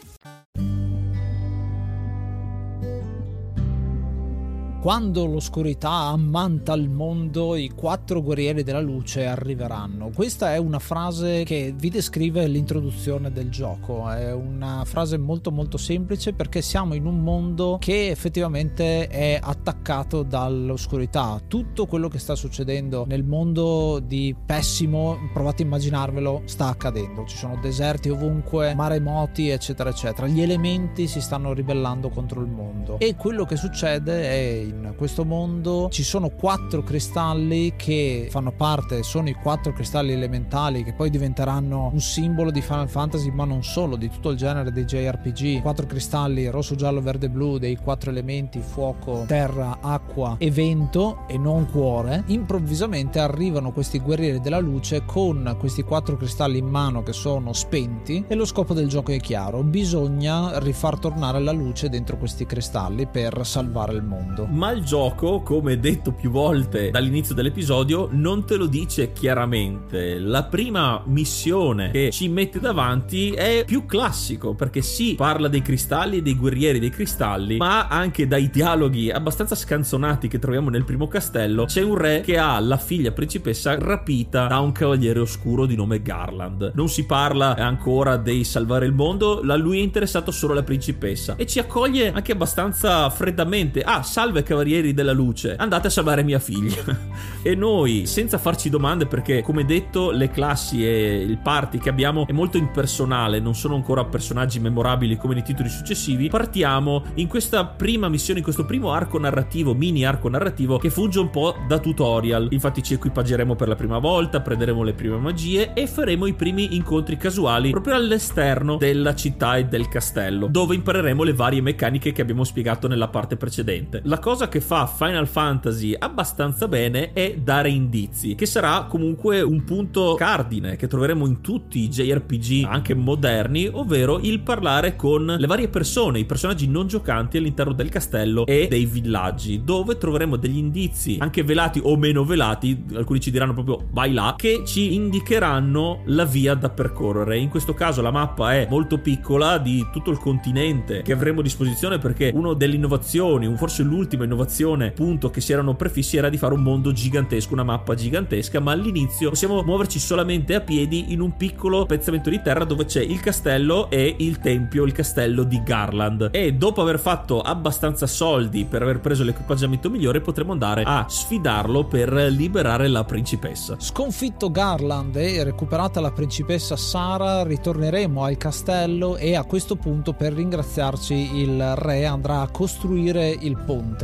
Quando l'oscurità ammanta il mondo, i 4 guerrieri della luce arriveranno. Questa è una frase che vi descrive l'introduzione del gioco. È una frase molto molto semplice, perché siamo in un mondo che effettivamente è attaccato dall'oscurità. Tutto quello che sta succedendo nel mondo di pessimo, provate a immaginarvelo, sta accadendo. Ci sono deserti ovunque, maremoti, eccetera eccetera. Gli elementi si stanno ribellando contro il mondo, e quello che succede è in questo mondo ci sono 4 cristalli che fanno parte, sono i 4 cristalli elementali che poi diventeranno un simbolo di Final Fantasy, ma non solo, di tutto il genere dei JRPG. 4 cristalli rosso, giallo, verde, blu, dei 4 elementi fuoco, terra, acqua e vento, e non cuore. Improvvisamente arrivano questi guerrieri della luce con questi 4 cristalli in mano che sono spenti, e lo scopo del gioco è chiaro: bisogna rifar tornare la luce dentro questi cristalli per salvare il mondo. Ma il gioco, come detto più volte dall'inizio dell'episodio, non te lo dice chiaramente. La prima missione che ci mette davanti è più classico, perché si parla dei cristalli e dei guerrieri dei cristalli, ma anche dai dialoghi abbastanza scanzonati che troviamo nel primo castello c'è un re che ha la figlia principessa rapita da un cavaliere oscuro di nome Garland. Non si parla ancora dei salvare il mondo, a lui è interessato solo la principessa, e ci accoglie anche abbastanza freddamente: ah, salve cavalieri della luce, andate a salvare mia figlia. E noi, senza farci domande, perché come detto le classi e il party che abbiamo è molto impersonale, non sono ancora personaggi memorabili come nei titoli successivi, partiamo in questa prima missione, in questo primo arco narrativo, mini arco narrativo, che funge un po' da tutorial. Infatti ci equipaggeremo per la prima volta, prenderemo le prime magie e faremo i primi incontri casuali proprio all'esterno della città e del castello, dove impareremo le varie meccaniche che abbiamo spiegato nella parte precedente. La cosa che fa Final Fantasy abbastanza bene è dare indizi, che sarà comunque un punto cardine che troveremo in tutti i JRPG anche moderni, ovvero il parlare con le varie persone, i personaggi non giocanti all'interno del castello e dei villaggi, dove troveremo degli indizi anche velati o meno velati, alcuni ci diranno proprio vai là, che ci indicheranno la via da percorrere. In questo caso la mappa è molto piccola, di tutto il continente che avremo a disposizione, perché una delle innovazioni, forse l'ultima innovazione punto che si erano prefissi, era di fare un mondo gigantesco, una mappa gigantesca, ma all'inizio possiamo muoverci solamente a piedi in un piccolo pezzamento di terra dove c'è il castello e il tempio, il castello di Garland, e dopo aver fatto abbastanza soldi per aver preso l'equipaggiamento migliore potremo andare a sfidarlo per liberare la principessa. Sconfitto Garland e recuperata la principessa Sara, ritorneremo al castello, e a questo punto, per ringraziarci, il re andrà a costruire il ponte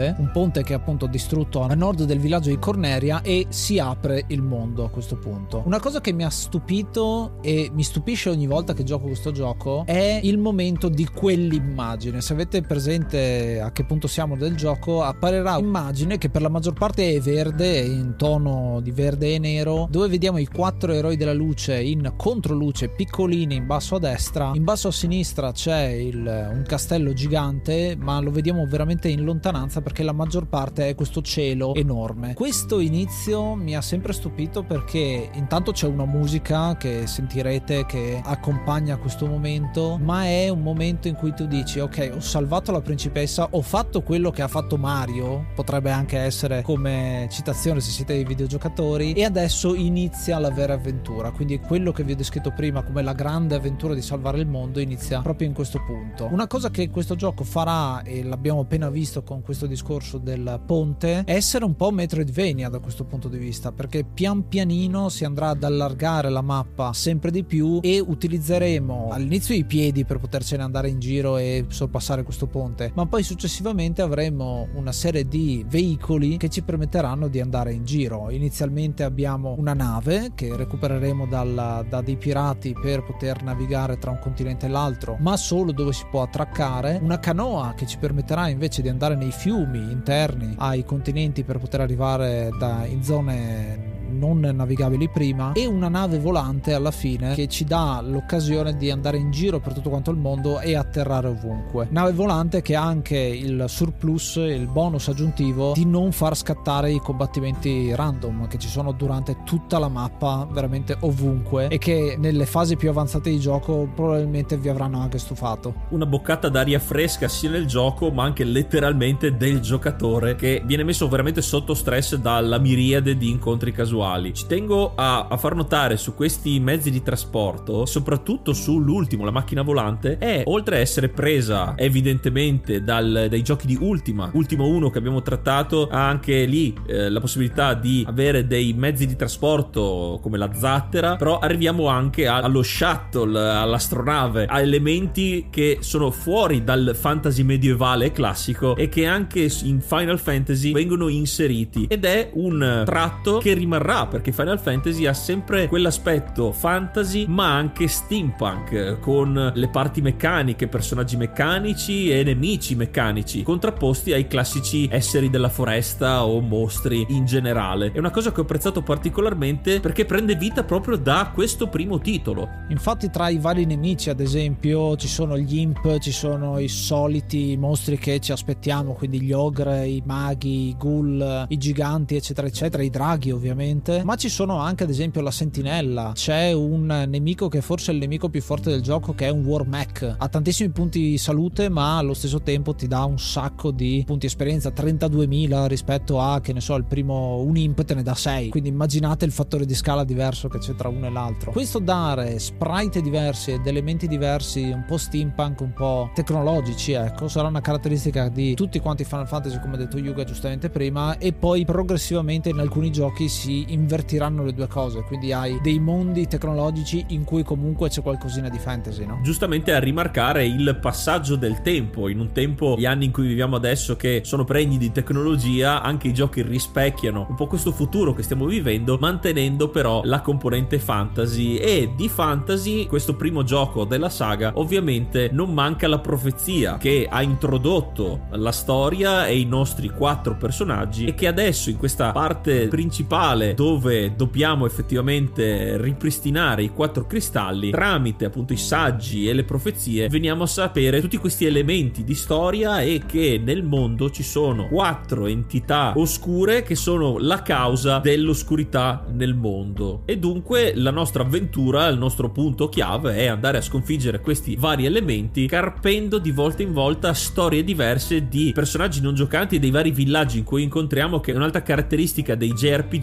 un ponte che è appunto distrutto a nord del villaggio di Corneria, e si apre il mondo a questo punto. Una cosa che mi ha stupito e mi stupisce ogni volta che gioco questo gioco è il momento di quell'immagine. Se avete presente a che punto siamo del gioco, apparirà un'immagine che per la maggior parte è verde, in tono di verde e nero, dove vediamo i 4 eroi della luce in controluce piccolini in basso a destra. In basso a sinistra c'è un castello gigante, ma lo vediamo veramente in lontananza perché la maggior parte è questo cielo enorme. Questo inizio mi ha sempre stupito perché intanto c'è una musica che sentirete che accompagna questo momento, ma è un momento in cui tu dici: ok, ho salvato la principessa, ho fatto quello che ha fatto Mario, potrebbe anche essere come citazione se siete dei videogiocatori, e adesso inizia la vera avventura. Quindi quello che vi ho descritto prima come la grande avventura di salvare il mondo inizia proprio in questo punto. Una cosa che questo gioco farà, e l'abbiamo appena visto con questo discorso del ponte, è essere un po' Metroidvania da questo punto di vista, perché pian pianino si andrà ad allargare la mappa sempre di più e utilizzeremo all'inizio i piedi per potercene andare in giro e sorpassare questo ponte, ma poi successivamente avremo una serie di veicoli che ci permetteranno di andare in giro. Inizialmente abbiamo una nave che recupereremo da dei pirati per poter navigare tra un continente e l'altro, ma solo dove si può attraccare, una canoa che ci permetterà invece di andare nei fiumi interni ai continenti per poter arrivare in zone non navigabili prima, e una nave volante alla fine che ci dà l'occasione di andare in giro per tutto quanto il mondo e atterrare ovunque. Nave volante che ha anche il surplus, il bonus aggiuntivo di non far scattare i combattimenti random che ci sono durante tutta la mappa, veramente ovunque, e che nelle fasi più avanzate di gioco probabilmente vi avranno anche stufato. Una boccata d'aria fresca sia nel gioco ma anche letteralmente del giocatore, che viene messo veramente sotto stress dalla miriade di incontri casuali. Ci tengo a far notare su questi mezzi di trasporto, soprattutto sull'ultimo, la macchina volante, è, oltre a essere presa evidentemente dai giochi di Ultimo 1 che abbiamo trattato, ha anche lì la possibilità di avere dei mezzi di trasporto come la zattera, però arriviamo anche allo shuttle, all'astronave, a elementi che sono fuori dal fantasy medievale classico e che anche in Final Fantasy vengono inseriti, ed è un tratto che rimarrà perché Final Fantasy ha sempre quell'aspetto fantasy ma anche steampunk, con le parti meccaniche, personaggi meccanici e nemici meccanici contrapposti ai classici esseri della foresta o mostri in generale. È una cosa che ho apprezzato particolarmente perché prende vita proprio da questo primo titolo. Infatti tra i vari nemici, ad esempio, ci sono gli imp, ci sono i soliti mostri che ci aspettiamo, quindi gli ogre, i maghi, i ghoul, i giganti eccetera eccetera, i draghi ovviamente, ma ci sono anche ad esempio la sentinella. C'è un nemico che forse è il nemico più forte del gioco, che è un war mech, ha tantissimi punti salute ma allo stesso tempo ti dà un sacco di punti esperienza, 32.000 rispetto a, che ne so, il primo un imp te ne dà 6, quindi immaginate il fattore di scala diverso che c'è tra uno e l'altro. Questo dare sprite diversi ed elementi diversi, un po' steampunk, un po' tecnologici, ecco, sarà una caratteristica di tutti quanti Final Fantasy, come ha detto Yuga giustamente prima, e poi progressivamente in alcuni giochi si invertiranno le due cose, quindi hai dei mondi tecnologici in cui comunque c'è qualcosina di fantasy, no? Giustamente a rimarcare il passaggio del tempo, in un tempo, gli anni in cui viviamo adesso, che sono pregni di tecnologia, anche i giochi rispecchiano un po' questo futuro che stiamo vivendo, mantenendo però la componente fantasy. E di fantasy, questo primo gioco della saga, ovviamente non manca la profezia che ha introdotto la storia e i nostri 4 personaggi, e che adesso in questa parte principale, dove dobbiamo effettivamente ripristinare i 4 cristalli, tramite appunto i saggi e le profezie veniamo a sapere tutti questi elementi di storia, e che nel mondo ci sono 4 entità oscure che sono la causa dell'oscurità nel mondo, e dunque la nostra avventura, il nostro punto chiave è andare a sconfiggere questi vari elementi, carpendo di volta in volta storie diverse di personaggi non giocanti e dei vari villaggi in cui incontriamo, che è un'altra caratteristica dei JRPG, avere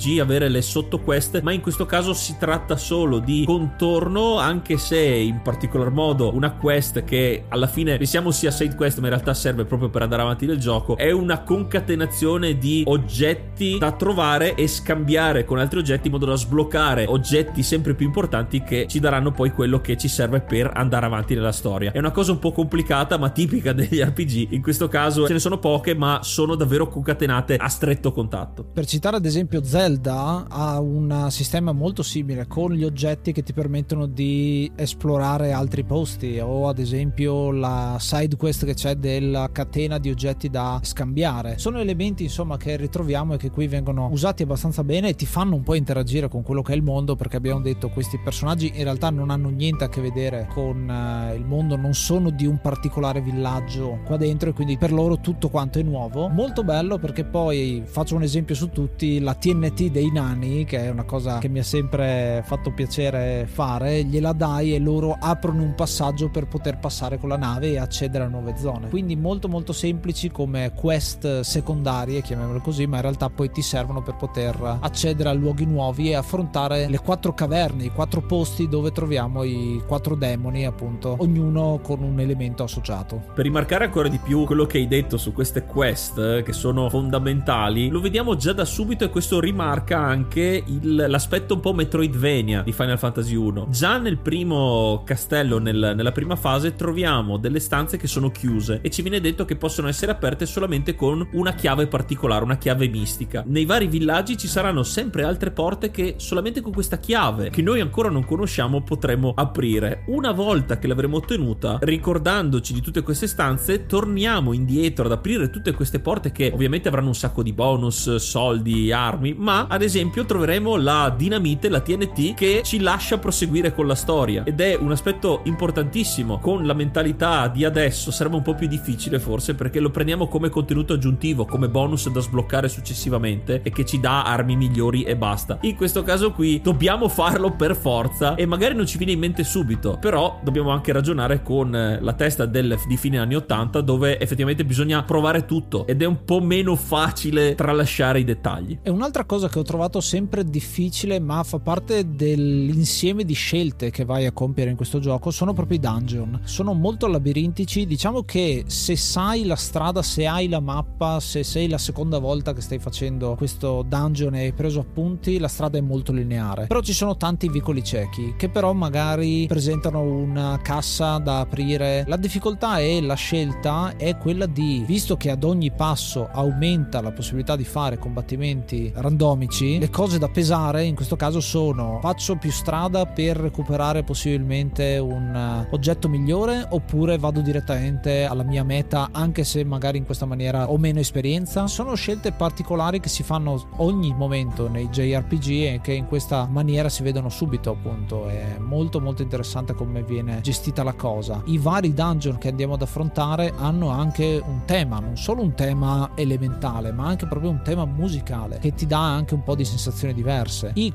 avere le sottoquest, ma in questo caso si tratta solo di contorno, anche se in particolar modo una quest che alla fine pensiamo sia side quest, ma in realtà serve proprio per andare avanti nel gioco, è una concatenazione di oggetti da trovare e scambiare con altri oggetti in modo da sbloccare oggetti sempre più importanti che ci daranno poi quello che ci serve per andare avanti nella storia. È una cosa un po' complicata, ma tipica degli RPG. In questo caso ce ne sono poche, ma sono davvero concatenate a stretto contatto. Per citare ad esempio Zelda, ha un sistema molto simile con gli oggetti che ti permettono di esplorare altri posti, o ad esempio la side quest che c'è della catena di oggetti da scambiare. Sono elementi insomma che ritroviamo e che qui vengono usati abbastanza bene e ti fanno un po' interagire con quello che è il mondo, perché abbiamo detto questi personaggi in realtà non hanno niente a che vedere con il mondo, non sono di un particolare villaggio qua dentro, e quindi per loro tutto quanto è nuovo. Molto bello, perché poi faccio un esempio su tutti: la TNT dei nani, che è una cosa che mi ha sempre fatto piacere fare, gliela dai e loro aprono un passaggio per poter passare con la nave e accedere a nuove zone. Quindi molto molto semplici come quest secondarie, chiamiamole così, ma in realtà poi ti servono per poter accedere a luoghi nuovi e affrontare le 4 caverne, i 4 posti dove troviamo i 4 demoni, appunto, ognuno con un elemento associato. Per rimarcare ancora di più quello che hai detto su queste quest che sono fondamentali, lo vediamo già da subito, e questo rimarca anche l'aspetto un po' Metroidvania di Final Fantasy 1. Già nel primo castello, nella prima fase, troviamo delle stanze che sono chiuse e ci viene detto che possono essere aperte solamente con una chiave particolare, una chiave mistica. Nei vari villaggi ci saranno sempre altre porte che solamente con questa chiave, che noi ancora non conosciamo, potremo aprire. Una volta che l'avremo ottenuta, ricordandoci di tutte queste stanze, torniamo indietro ad aprire tutte queste porte, che ovviamente avranno un sacco di bonus, soldi, armi, ma ad esempio troveremo la dinamite, la TNT, che ci lascia proseguire con la storia, ed è un aspetto importantissimo. Con la mentalità di adesso sarebbe un po' più difficile forse, perché lo prendiamo come contenuto aggiuntivo, come bonus da sbloccare successivamente e che ci dà armi migliori e basta. In questo caso qui dobbiamo farlo per forza, e magari non ci viene in mente subito, però dobbiamo anche ragionare con la testa di fine anni 80, dove effettivamente bisogna provare tutto ed è un po' meno facile tralasciare i dettagli. E un'altra cosa che ho trovato sempre difficile, ma fa parte dell'insieme di scelte che vai a compiere in questo gioco, sono proprio i dungeon. Sono molto labirintici. Diciamo che se sai la strada, se hai la mappa, se sei la seconda volta che stai facendo questo dungeon e hai preso appunti, la strada è molto lineare. Però ci sono tanti vicoli ciechi che però magari presentano una cassa da aprire. La difficoltà e la scelta è quella di, visto che ad ogni passo aumenta la possibilità di fare combattimenti randomici, le cose da pesare in questo caso sono: faccio più strada per recuperare possibilmente un oggetto migliore, oppure vado direttamente alla mia meta anche se magari in questa maniera ho meno esperienza? Sono scelte particolari che si fanno ogni momento nei JRPG e che in questa maniera si vedono subito, appunto. È molto molto interessante come viene gestita la cosa. I vari dungeon che andiamo ad affrontare hanno anche un tema, non solo un tema elementale, ma anche proprio un tema musicale che ti dà anche un po' di sensazioni diverse. I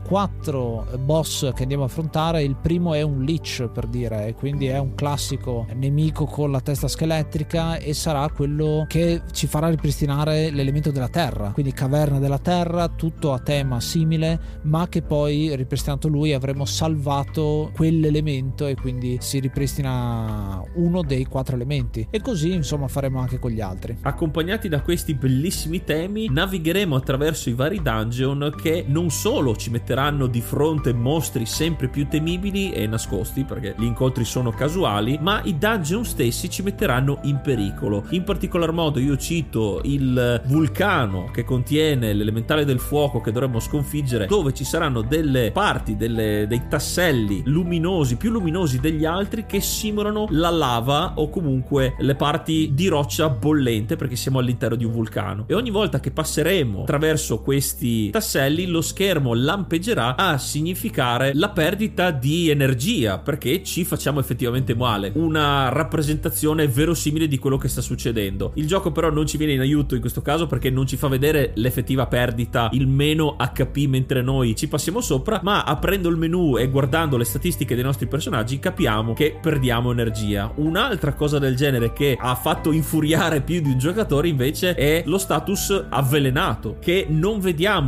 4 boss che andiamo a affrontare, il primo è un Lich, per dire, e quindi è un classico nemico con la testa scheletrica e sarà quello che ci farà ripristinare l'elemento della terra, quindi caverna della terra, tutto a tema simile, ma che poi ripristinato lui avremo salvato quell'elemento e quindi si ripristina uno dei 4 elementi, e così insomma faremo anche con gli altri. Accompagnati da questi bellissimi temi, navigheremo attraverso i vari dungeon che non solo ci metteranno di fronte mostri sempre più temibili e nascosti, perché gli incontri sono casuali, ma i dungeon stessi ci metteranno in pericolo. In particolar modo io cito il vulcano che contiene l'elementale del fuoco che dovremmo sconfiggere, dove ci saranno delle parti, dei tasselli luminosi, più luminosi degli altri, che simulano la lava o comunque le parti di roccia bollente, perché siamo all'interno di un vulcano, e ogni volta che passeremo attraverso questi tasselli lo schermo lampeggerà a significare la perdita di energia, perché ci facciamo effettivamente male, una rappresentazione verosimile di quello che sta succedendo. Il gioco però non ci viene in aiuto in questo caso, perché non ci fa vedere l'effettiva perdita, il meno HP mentre noi ci passiamo sopra, ma aprendo il menu e guardando le statistiche dei nostri personaggi capiamo che perdiamo energia. Un'altra cosa del genere che ha fatto infuriare più di un giocatore invece è lo status avvelenato, che non vediamo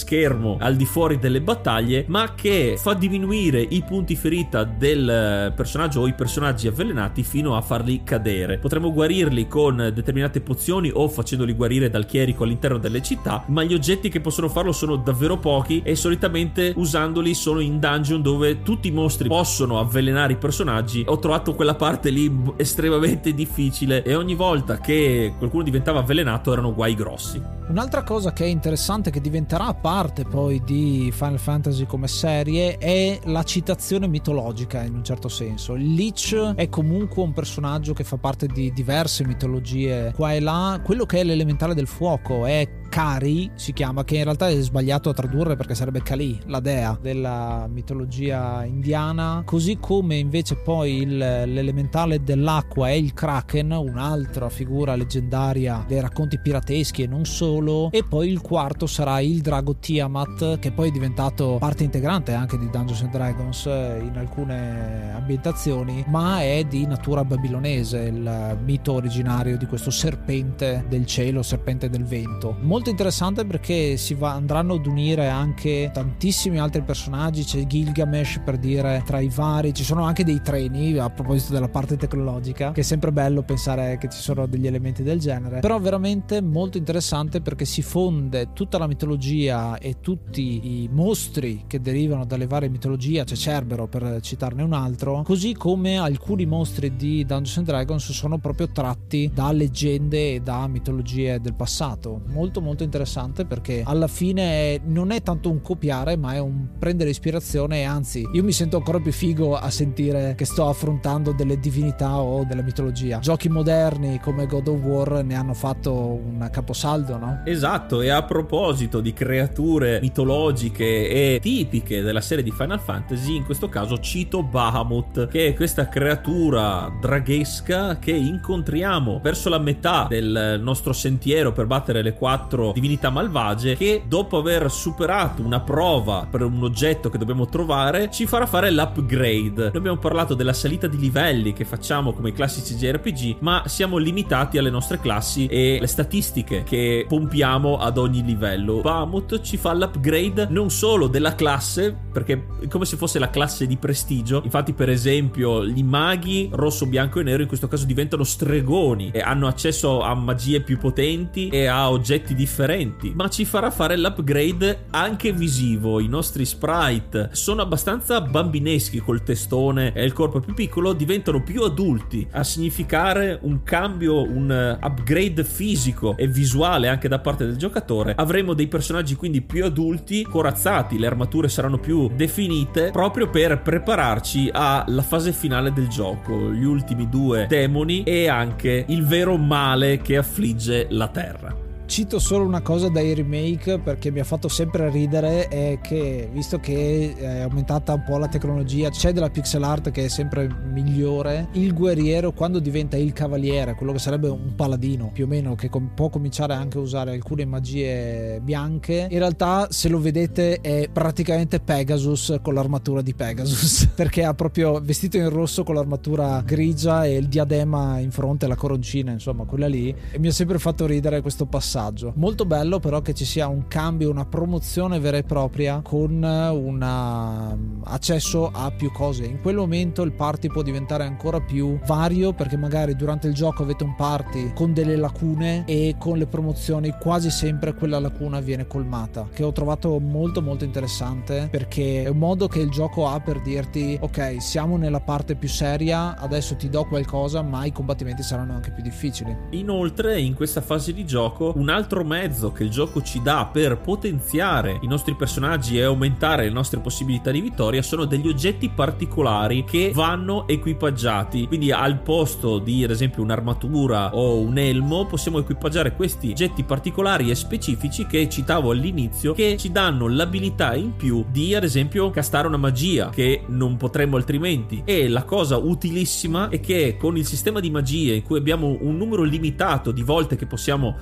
schermo al di fuori delle battaglie, ma che fa diminuire i punti ferita del personaggio o i personaggi avvelenati fino a farli cadere. Potremmo guarirli con determinate pozioni o facendoli guarire dal chierico all'interno delle città, ma gli oggetti che possono farlo sono davvero pochi e solitamente usandoli sono in dungeon dove tutti i mostri possono avvelenare i personaggi. Ho trovato quella parte lì estremamente difficile e ogni volta che qualcuno diventava avvelenato erano guai grossi. Un'altra cosa che è interessante, che diventerà parte poi di Final Fantasy come serie, è la citazione mitologica in un certo senso. Il Lich è comunque un personaggio che fa parte di diverse mitologie qua e là. Quello che è l'elementale del fuoco è Kari, si chiama, che in realtà è sbagliato a tradurre perché sarebbe Kali, la dea della mitologia indiana, così come invece poi l'elementale dell'acqua è il Kraken, un'altra figura leggendaria dei racconti pirateschi e non solo, e poi il quarto sarà il drago Tiamat, che poi è diventato parte integrante anche di Dungeons and Dragons in alcune ambientazioni, ma è di natura babilonese, il mito originario di questo serpente del cielo, serpente del vento. Molto interessante perché andranno ad unire anche tantissimi altri personaggi. C'è Gilgamesh, per dire, tra i vari. Ci sono anche dei treni, a proposito della parte tecnologica, che è sempre bello pensare che ci sono degli elementi del genere, però veramente molto interessante perché si fonde tutta la mitologia e tutti i mostri che derivano dalle varie mitologie. C'è Cerbero, per citarne un altro, così come alcuni mostri di Dungeons and Dragons sono proprio tratti da leggende e da mitologie del passato. Molto interessante perché alla fine non è tanto un copiare, ma è un prendere ispirazione, e anzi io mi sento ancora più figo a sentire che sto affrontando delle divinità o della mitologia. Giochi moderni come God of War ne hanno fatto un caposaldo, no? Esatto, e a proposito di creature mitologiche e tipiche della serie di Final Fantasy, in questo caso cito Bahamut, che è questa creatura draghesca che incontriamo verso la metà del nostro sentiero per battere le 4 divinità malvagie, che dopo aver superato una prova per un oggetto che dobbiamo trovare ci farà fare l'upgrade. Noi abbiamo parlato della salita di livelli che facciamo come i classici JRPG, ma siamo limitati alle nostre classi e le statistiche che pompiamo ad ogni livello. Bahamut ci fa l'upgrade non solo della classe, perché è come se fosse la classe di prestigio. Infatti, per esempio, i maghi rosso, bianco e nero in questo caso diventano stregoni e hanno accesso a magie più potenti e a oggetti differenti, ma ci farà fare l'upgrade anche visivo. I nostri sprite sono abbastanza bambineschi col testone e il corpo più piccolo, diventano più adulti, a significare un cambio, un upgrade fisico e visuale anche da parte del giocatore. Avremo dei personaggi quindi più adulti, corazzati, le armature saranno più definite, proprio per prepararci alla fase finale del gioco, gli ultimi 2 demoni e anche il vero male che affligge la terra. Cito solo una cosa dai remake perché mi ha fatto sempre ridere, è che visto che è aumentata un po' la tecnologia, c'è della pixel art che è sempre migliore, il guerriero quando diventa il cavaliere, quello che sarebbe un paladino più o meno, che può cominciare anche a usare alcune magie bianche, in realtà se lo vedete è praticamente Pegasus con l'armatura di Pegasus perché ha proprio vestito in rosso con l'armatura grigia e il diadema in fronte, la coroncina, insomma quella lì, e mi ha sempre fatto ridere questo passaggio. Molto bello però che ci sia un cambio, una promozione vera e propria con un accesso a più cose. In quel momento il party può diventare ancora più vario perché magari durante il gioco avete un party con delle lacune e con le promozioni quasi sempre quella lacuna viene colmata, che ho trovato molto interessante perché è un modo che il gioco ha per dirti ok, siamo nella parte più seria, adesso ti do qualcosa, ma i combattimenti saranno anche più difficili. Inoltre in questa fase di gioco un altro mezzo che il gioco ci dà per potenziare i nostri personaggi e aumentare le nostre possibilità di vittoria sono degli oggetti particolari che vanno equipaggiati. Quindi al posto di ad esempio un'armatura o un elmo possiamo equipaggiare questi oggetti particolari e specifici che citavo all'inizio, che ci danno l'abilità in più di ad esempio castare una magia che non potremmo altrimenti. E la cosa utilissima è che con il sistema di magie in cui abbiamo un numero limitato di volte che possiamo effettuare questi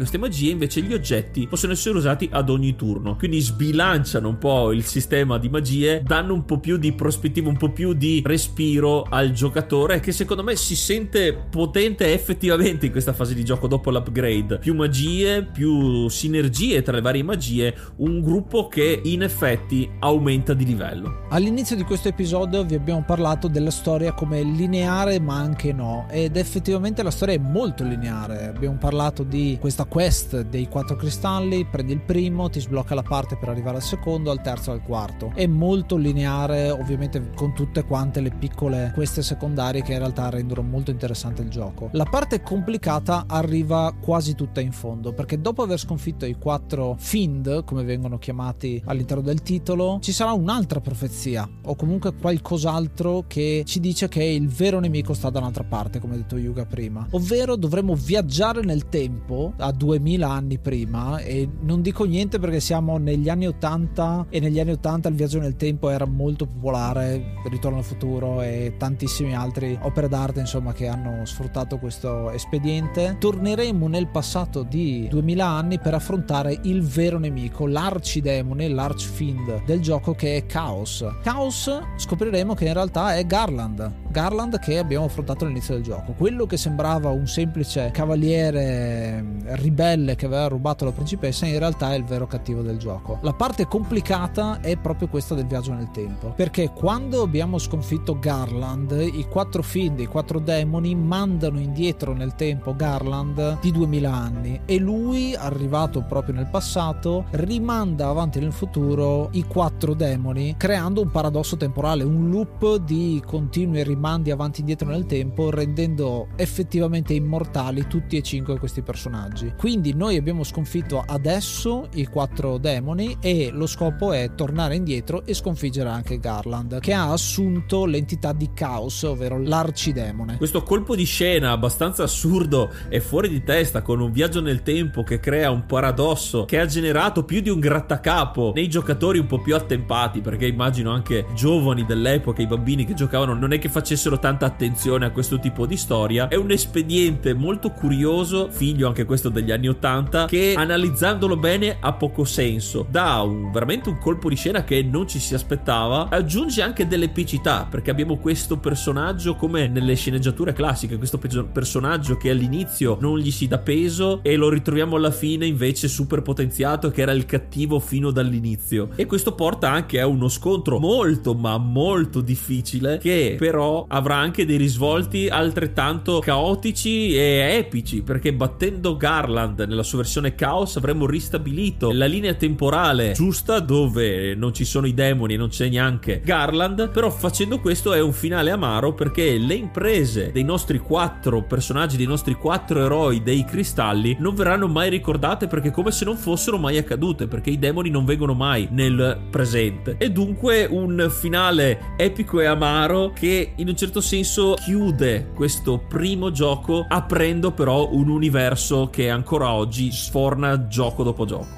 queste magie, invece gli oggetti possono essere usati ad ogni turno, quindi sbilanciano un po' il sistema di magie, danno un po' più di prospettiva, un po' più di respiro al giocatore, che secondo me si sente potente effettivamente in questa fase di gioco dopo l'upgrade. Più magie, più sinergie tra le varie magie, un gruppo che in effetti aumenta di livello. All'inizio di questo episodio vi abbiamo parlato della storia come lineare ma anche no, ed effettivamente la storia è molto lineare. Abbiamo parlato di questa quest dei 4 cristalli, prendi il primo, ti sblocca la parte per arrivare al secondo, al terzo, al quarto. È molto lineare, ovviamente con tutte quante le piccole queste secondarie che in realtà rendono molto interessante il gioco. La parte complicata arriva quasi tutta in fondo, perché dopo aver sconfitto i 4 Fiend, come vengono chiamati all'interno del titolo, ci sarà un'altra profezia o comunque qualcos'altro che ci dice che il vero nemico sta da un'altra parte, come ha detto Yuga prima, ovvero dovremo viaggiare nel tempo a 2000 anni prima. E non dico niente perché siamo negli anni 80 e negli anni 80 il viaggio nel tempo era molto popolare, Ritorno al futuro e tantissime altre opere d'arte insomma che hanno sfruttato questo espediente. Torneremo nel passato di 2000 anni per affrontare il vero nemico, l'arcidemone, l'archfiend del gioco, che è Chaos. Scopriremo che in realtà è Garland che abbiamo affrontato all'inizio del gioco, quello che sembrava un semplice cavaliere ribelle che aveva rubato la principessa, in realtà è il vero cattivo del gioco. La parte complicata è proprio questa del viaggio nel tempo, perché quando abbiamo sconfitto Garland, i 4 Fiend, i 4 demoni mandano indietro nel tempo Garland di 2000 anni e lui, arrivato proprio nel passato, rimanda avanti nel futuro i 4 demoni, creando un paradosso temporale, un loop di continui rimandi avanti e indietro nel tempo, rendendo effettivamente immortali tutti e 5 questi personaggi. Quindi noi abbiamo sconfitto adesso i 4 demoni e lo scopo è tornare indietro e sconfiggere anche Garland, che ha assunto l'entità di Chaos, ovvero l'arcidemone. Questo colpo di scena abbastanza assurdo e fuori di testa, con un viaggio nel tempo che crea un paradosso che ha generato più di un grattacapo nei giocatori un po' più attempati, perché immagino anche giovani dell'epoca, i bambini che giocavano, non è che facessero tanta attenzione a questo tipo di storia. È un espediente molto curioso, figlio anche questo degli anni 80, che analizzandolo bene ha poco senso, dà veramente un colpo di scena che non ci si aspettava, aggiunge anche dell'epicità, perché abbiamo questo personaggio come nelle sceneggiature classiche, questo personaggio che all'inizio non gli si dà peso e lo ritroviamo alla fine invece super potenziato, che era il cattivo fino dall'inizio. E questo porta anche a uno scontro molto ma molto difficile, che però avrà anche dei risvolti altrettanto caotici e epici, perché battendo Garland nella sua versione Chaos avremmo ristabilito la linea temporale giusta dove non ci sono i demoni e non c'è neanche Garland. Però facendo questo è un finale amaro, perché le imprese dei nostri 4 personaggi, dei nostri 4 eroi dei cristalli non verranno mai ricordate, perché è come se non fossero mai accadute, perché i demoni non vengono mai nel presente. E dunque un finale epico e amaro che in un certo senso chiude questo primo gioco, aprendo però un universo che ancora oggi sforna gioco dopo gioco.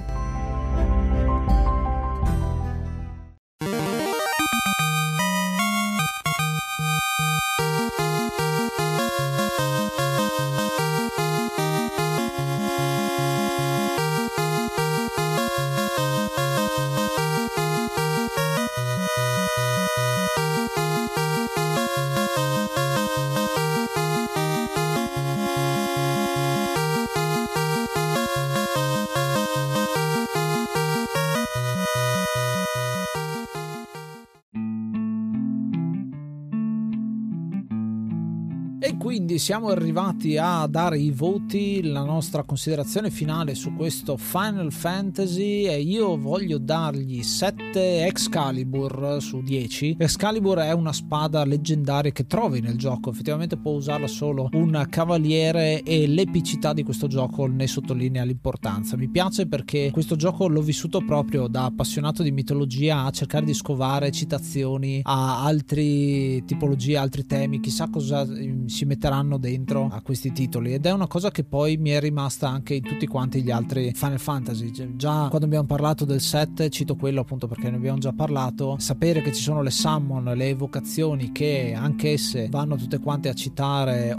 E quindi siamo arrivati a dare i voti, la nostra considerazione finale su questo Final Fantasy, e io voglio dargli 7 Excalibur su 10. Excalibur è una spada leggendaria che trovi nel gioco, effettivamente può usarla solo un cavaliere, e l'epicità di questo gioco ne sottolinea l'importanza. Mi piace perché questo gioco l'ho vissuto proprio da appassionato di mitologia, a cercare di scovare citazioni a altre tipologie, altri temi, chissà cosa si metteranno metteranno dentro a questi titoli, ed è una cosa che poi mi è rimasta anche in tutti quanti gli altri Final Fantasy. Già quando abbiamo parlato del 7, cito quello appunto perché ne abbiamo già parlato, sapere che ci sono le summon, le evocazioni che anch'esse vanno tutte quante a citare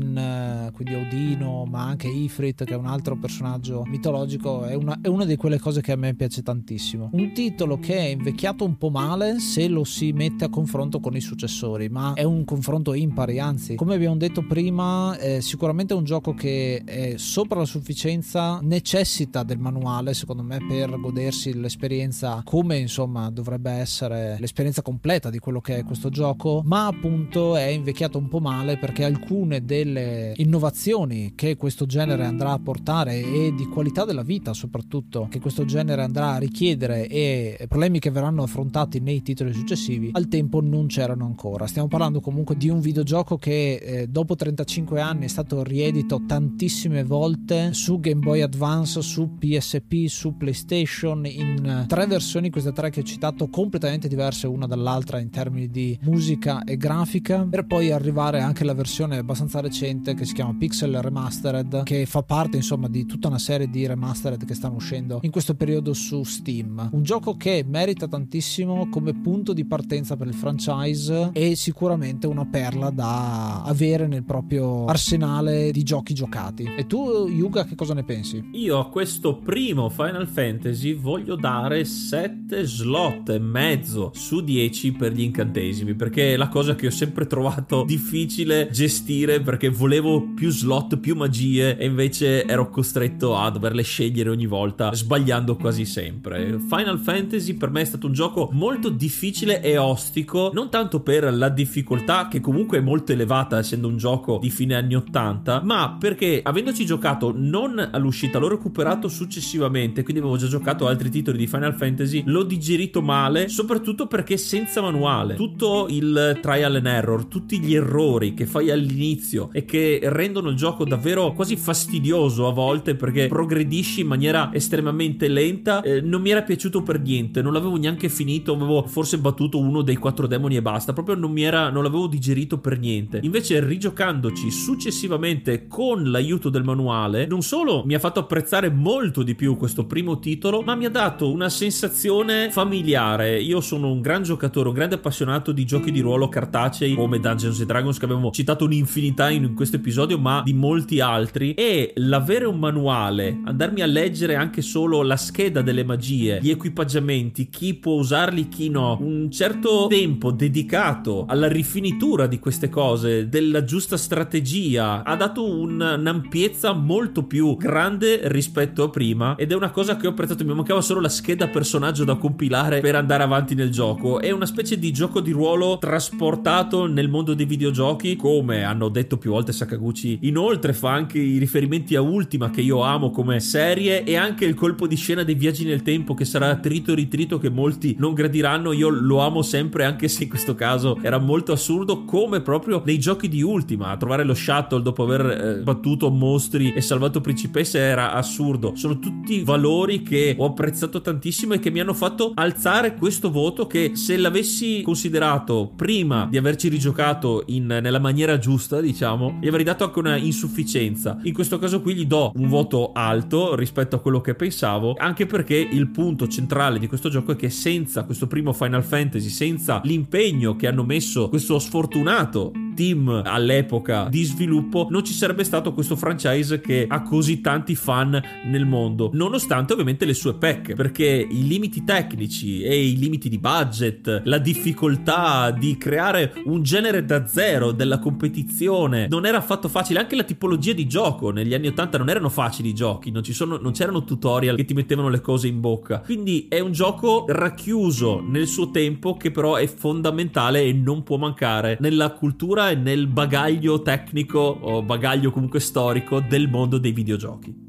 Odin, quindi Odino, ma anche Ifrit che è un altro personaggio mitologico, è una di quelle cose che a me piace tantissimo. Un titolo che è invecchiato un po' male se lo si mette a confronto con i successori, ma è un confronto impari, anzi come abbiamo detto prima sicuramente è un gioco che è sopra la sufficienza, necessita del manuale secondo me per godersi l'esperienza come insomma dovrebbe essere l'esperienza completa di quello che è questo gioco, ma appunto è invecchiato un po' male perché alcune delle innovazioni che questo genere andrà a portare e di qualità della vita soprattutto che questo genere andrà a richiedere e problemi che verranno affrontati nei titoli successivi al tempo non c'erano ancora. Stiamo parlando comunque di un videogioco che dopo 35 anni è stato riedito tantissime volte su Game Boy Advance, su PSP, su PlayStation, in 3 versioni, queste 3 che ho citato completamente diverse una dall'altra in termini di musica e grafica, per poi arrivare anche alla versione abbastanza recente che si chiama Pixel Remastered, che fa parte insomma di tutta una serie di remastered che stanno uscendo in questo periodo su Steam. Un gioco che merita tantissimo come punto di partenza per il franchise e sicuramente una perla da avere nel proprio arsenale di giochi giocati. E tu Yuga che cosa ne pensi? Io a questo primo Final Fantasy voglio dare 7 slot e mezzo su 10 per gli incantesimi, perché è la cosa che ho sempre trovato difficile gestire, perché volevo più slot, più magie e invece ero costretto a doverle scegliere ogni volta, sbagliando quasi sempre. Final Fantasy per me è stato un gioco molto difficile e ostico, non tanto per la difficoltà che comunque è molto elevata essendo un gioco di fine anni 80, ma perché avendoci giocato non all'uscita, l'ho recuperato successivamente, quindi avevo già giocato altri titoli di Final Fantasy, l'ho digerito male, soprattutto perché senza manuale, tutto il trial and error, tutti gli errori che fai all'inizio e che rendono il gioco davvero quasi fastidioso a volte perché progredisci in maniera estremamente lenta, non mi era piaciuto per niente, non l'avevo neanche finito, avevo forse battuto uno dei 4 demoni e basta, proprio non l'avevo digerito per niente. Invece rigiocandoci successivamente con l'aiuto del manuale, non solo mi ha fatto apprezzare molto di più questo primo titolo, ma mi ha dato una sensazione familiare. Io sono un gran giocatore, un grande appassionato di giochi di ruolo cartacei come Dungeons & Dragons, che abbiamo citato un'infinità in questo episodio, ma di molti altri, e l'avere un manuale, andarmi a leggere anche solo la scheda delle magie, gli equipaggiamenti, chi può usarli, chi no, un certo tempo dedicato alla rifinitura di queste cose, della giusta strategia, ha dato un'ampiezza molto più grande rispetto a prima, ed è una cosa che ho apprezzato. Mi mancava solo la scheda personaggio da compilare per andare avanti nel gioco. È una specie di gioco di ruolo trasportato nel mondo dei videogiochi, come hanno detto più volte Sakaguchi. Inoltre fa anche i riferimenti a Ultima, che io amo come serie, e anche il colpo di scena dei viaggi nel tempo, che sarà trito e ritrito, che molti non gradiranno. Io lo amo sempre, anche se in questo caso era molto assurdo, come proprio nei giochi di Ultima. Trovare lo shuttle dopo aver battuto mostri e salvato principesse era assurdo. Sono tutti valori che ho apprezzato tantissimo e che mi hanno fatto alzare questo voto, che se l'avessi considerato prima di averci rigiocato nella maniera giusta, diciamo, gli avrei dato anche una insufficienza. In questo caso qui gli do un voto alto rispetto a quello che pensavo, anche perché il punto centrale di questo gioco è che senza questo primo Final Fantasy, senza l'impegno che hanno messo questo sfortunato team all'epoca di sviluppo, non ci sarebbe stato questo franchise che ha così tanti fan nel mondo, nonostante ovviamente le sue pecche, perché i limiti tecnici e i limiti di budget, la difficoltà di creare un genere da zero, della competizione, non era affatto facile. Anche la tipologia di gioco negli anni 80 non erano facili i giochi, non c'erano tutorial che ti mettevano le cose in bocca, quindi è un gioco racchiuso nel suo tempo, che però è fondamentale e non può mancare nella cultura e nel bagaglio tecnico o bagaglio comunque storico del mondo dei videogiochi.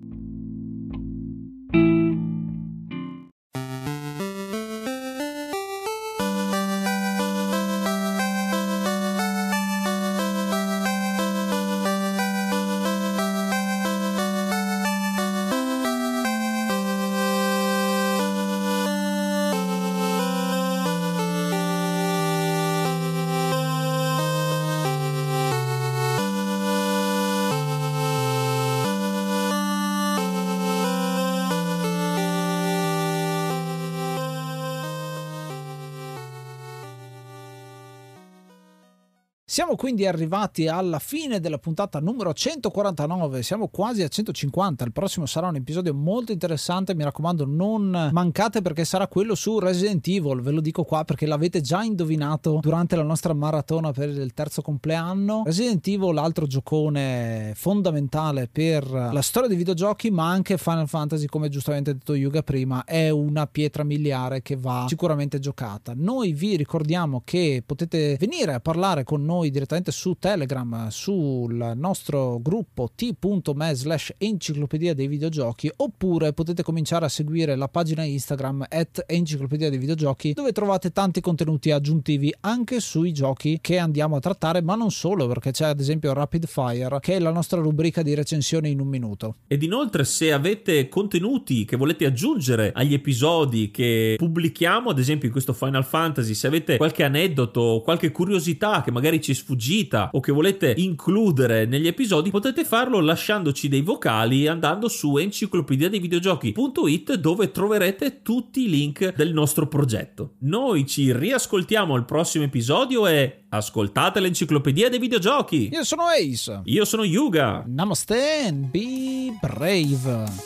Siamo quindi arrivati alla fine della puntata numero 149, siamo quasi a 150, il prossimo sarà un episodio molto interessante, mi raccomando non mancate perché sarà quello su Resident Evil, ve lo dico qua perché l'avete già indovinato durante la nostra maratona per il terzo compleanno. Resident Evil, altro giocone fondamentale per la storia dei videogiochi, ma anche Final Fantasy, come giustamente ha detto Yuga prima, è una pietra miliare che va sicuramente giocata. Noi vi ricordiamo che potete venire a parlare con noi direttamente su Telegram, sul nostro gruppo t.me/enciclopedia dei videogiochi, oppure potete cominciare a seguire la pagina Instagram @enciclopedia dei videogiochi, dove trovate tanti contenuti aggiuntivi anche sui giochi che andiamo a trattare, ma non solo, perché c'è ad esempio Rapid Fire, che è la nostra rubrica di recensioni in un minuto. Ed inoltre, se avete contenuti che volete aggiungere agli episodi che pubblichiamo, ad esempio in questo Final Fantasy, se avete qualche aneddoto, qualche curiosità che magari ci è sfuggita o che volete includere negli episodi, potete farlo lasciandoci dei vocali andando su enciclopediadeivideogiochi.it, dove troverete tutti i link del nostro progetto. Noi ci riascoltiamo al prossimo episodio e ascoltate l'Enciclopedia dei Videogiochi. Io sono Ace. Io sono Yuga. Namaste and be brave.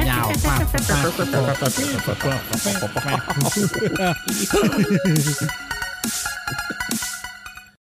Miau.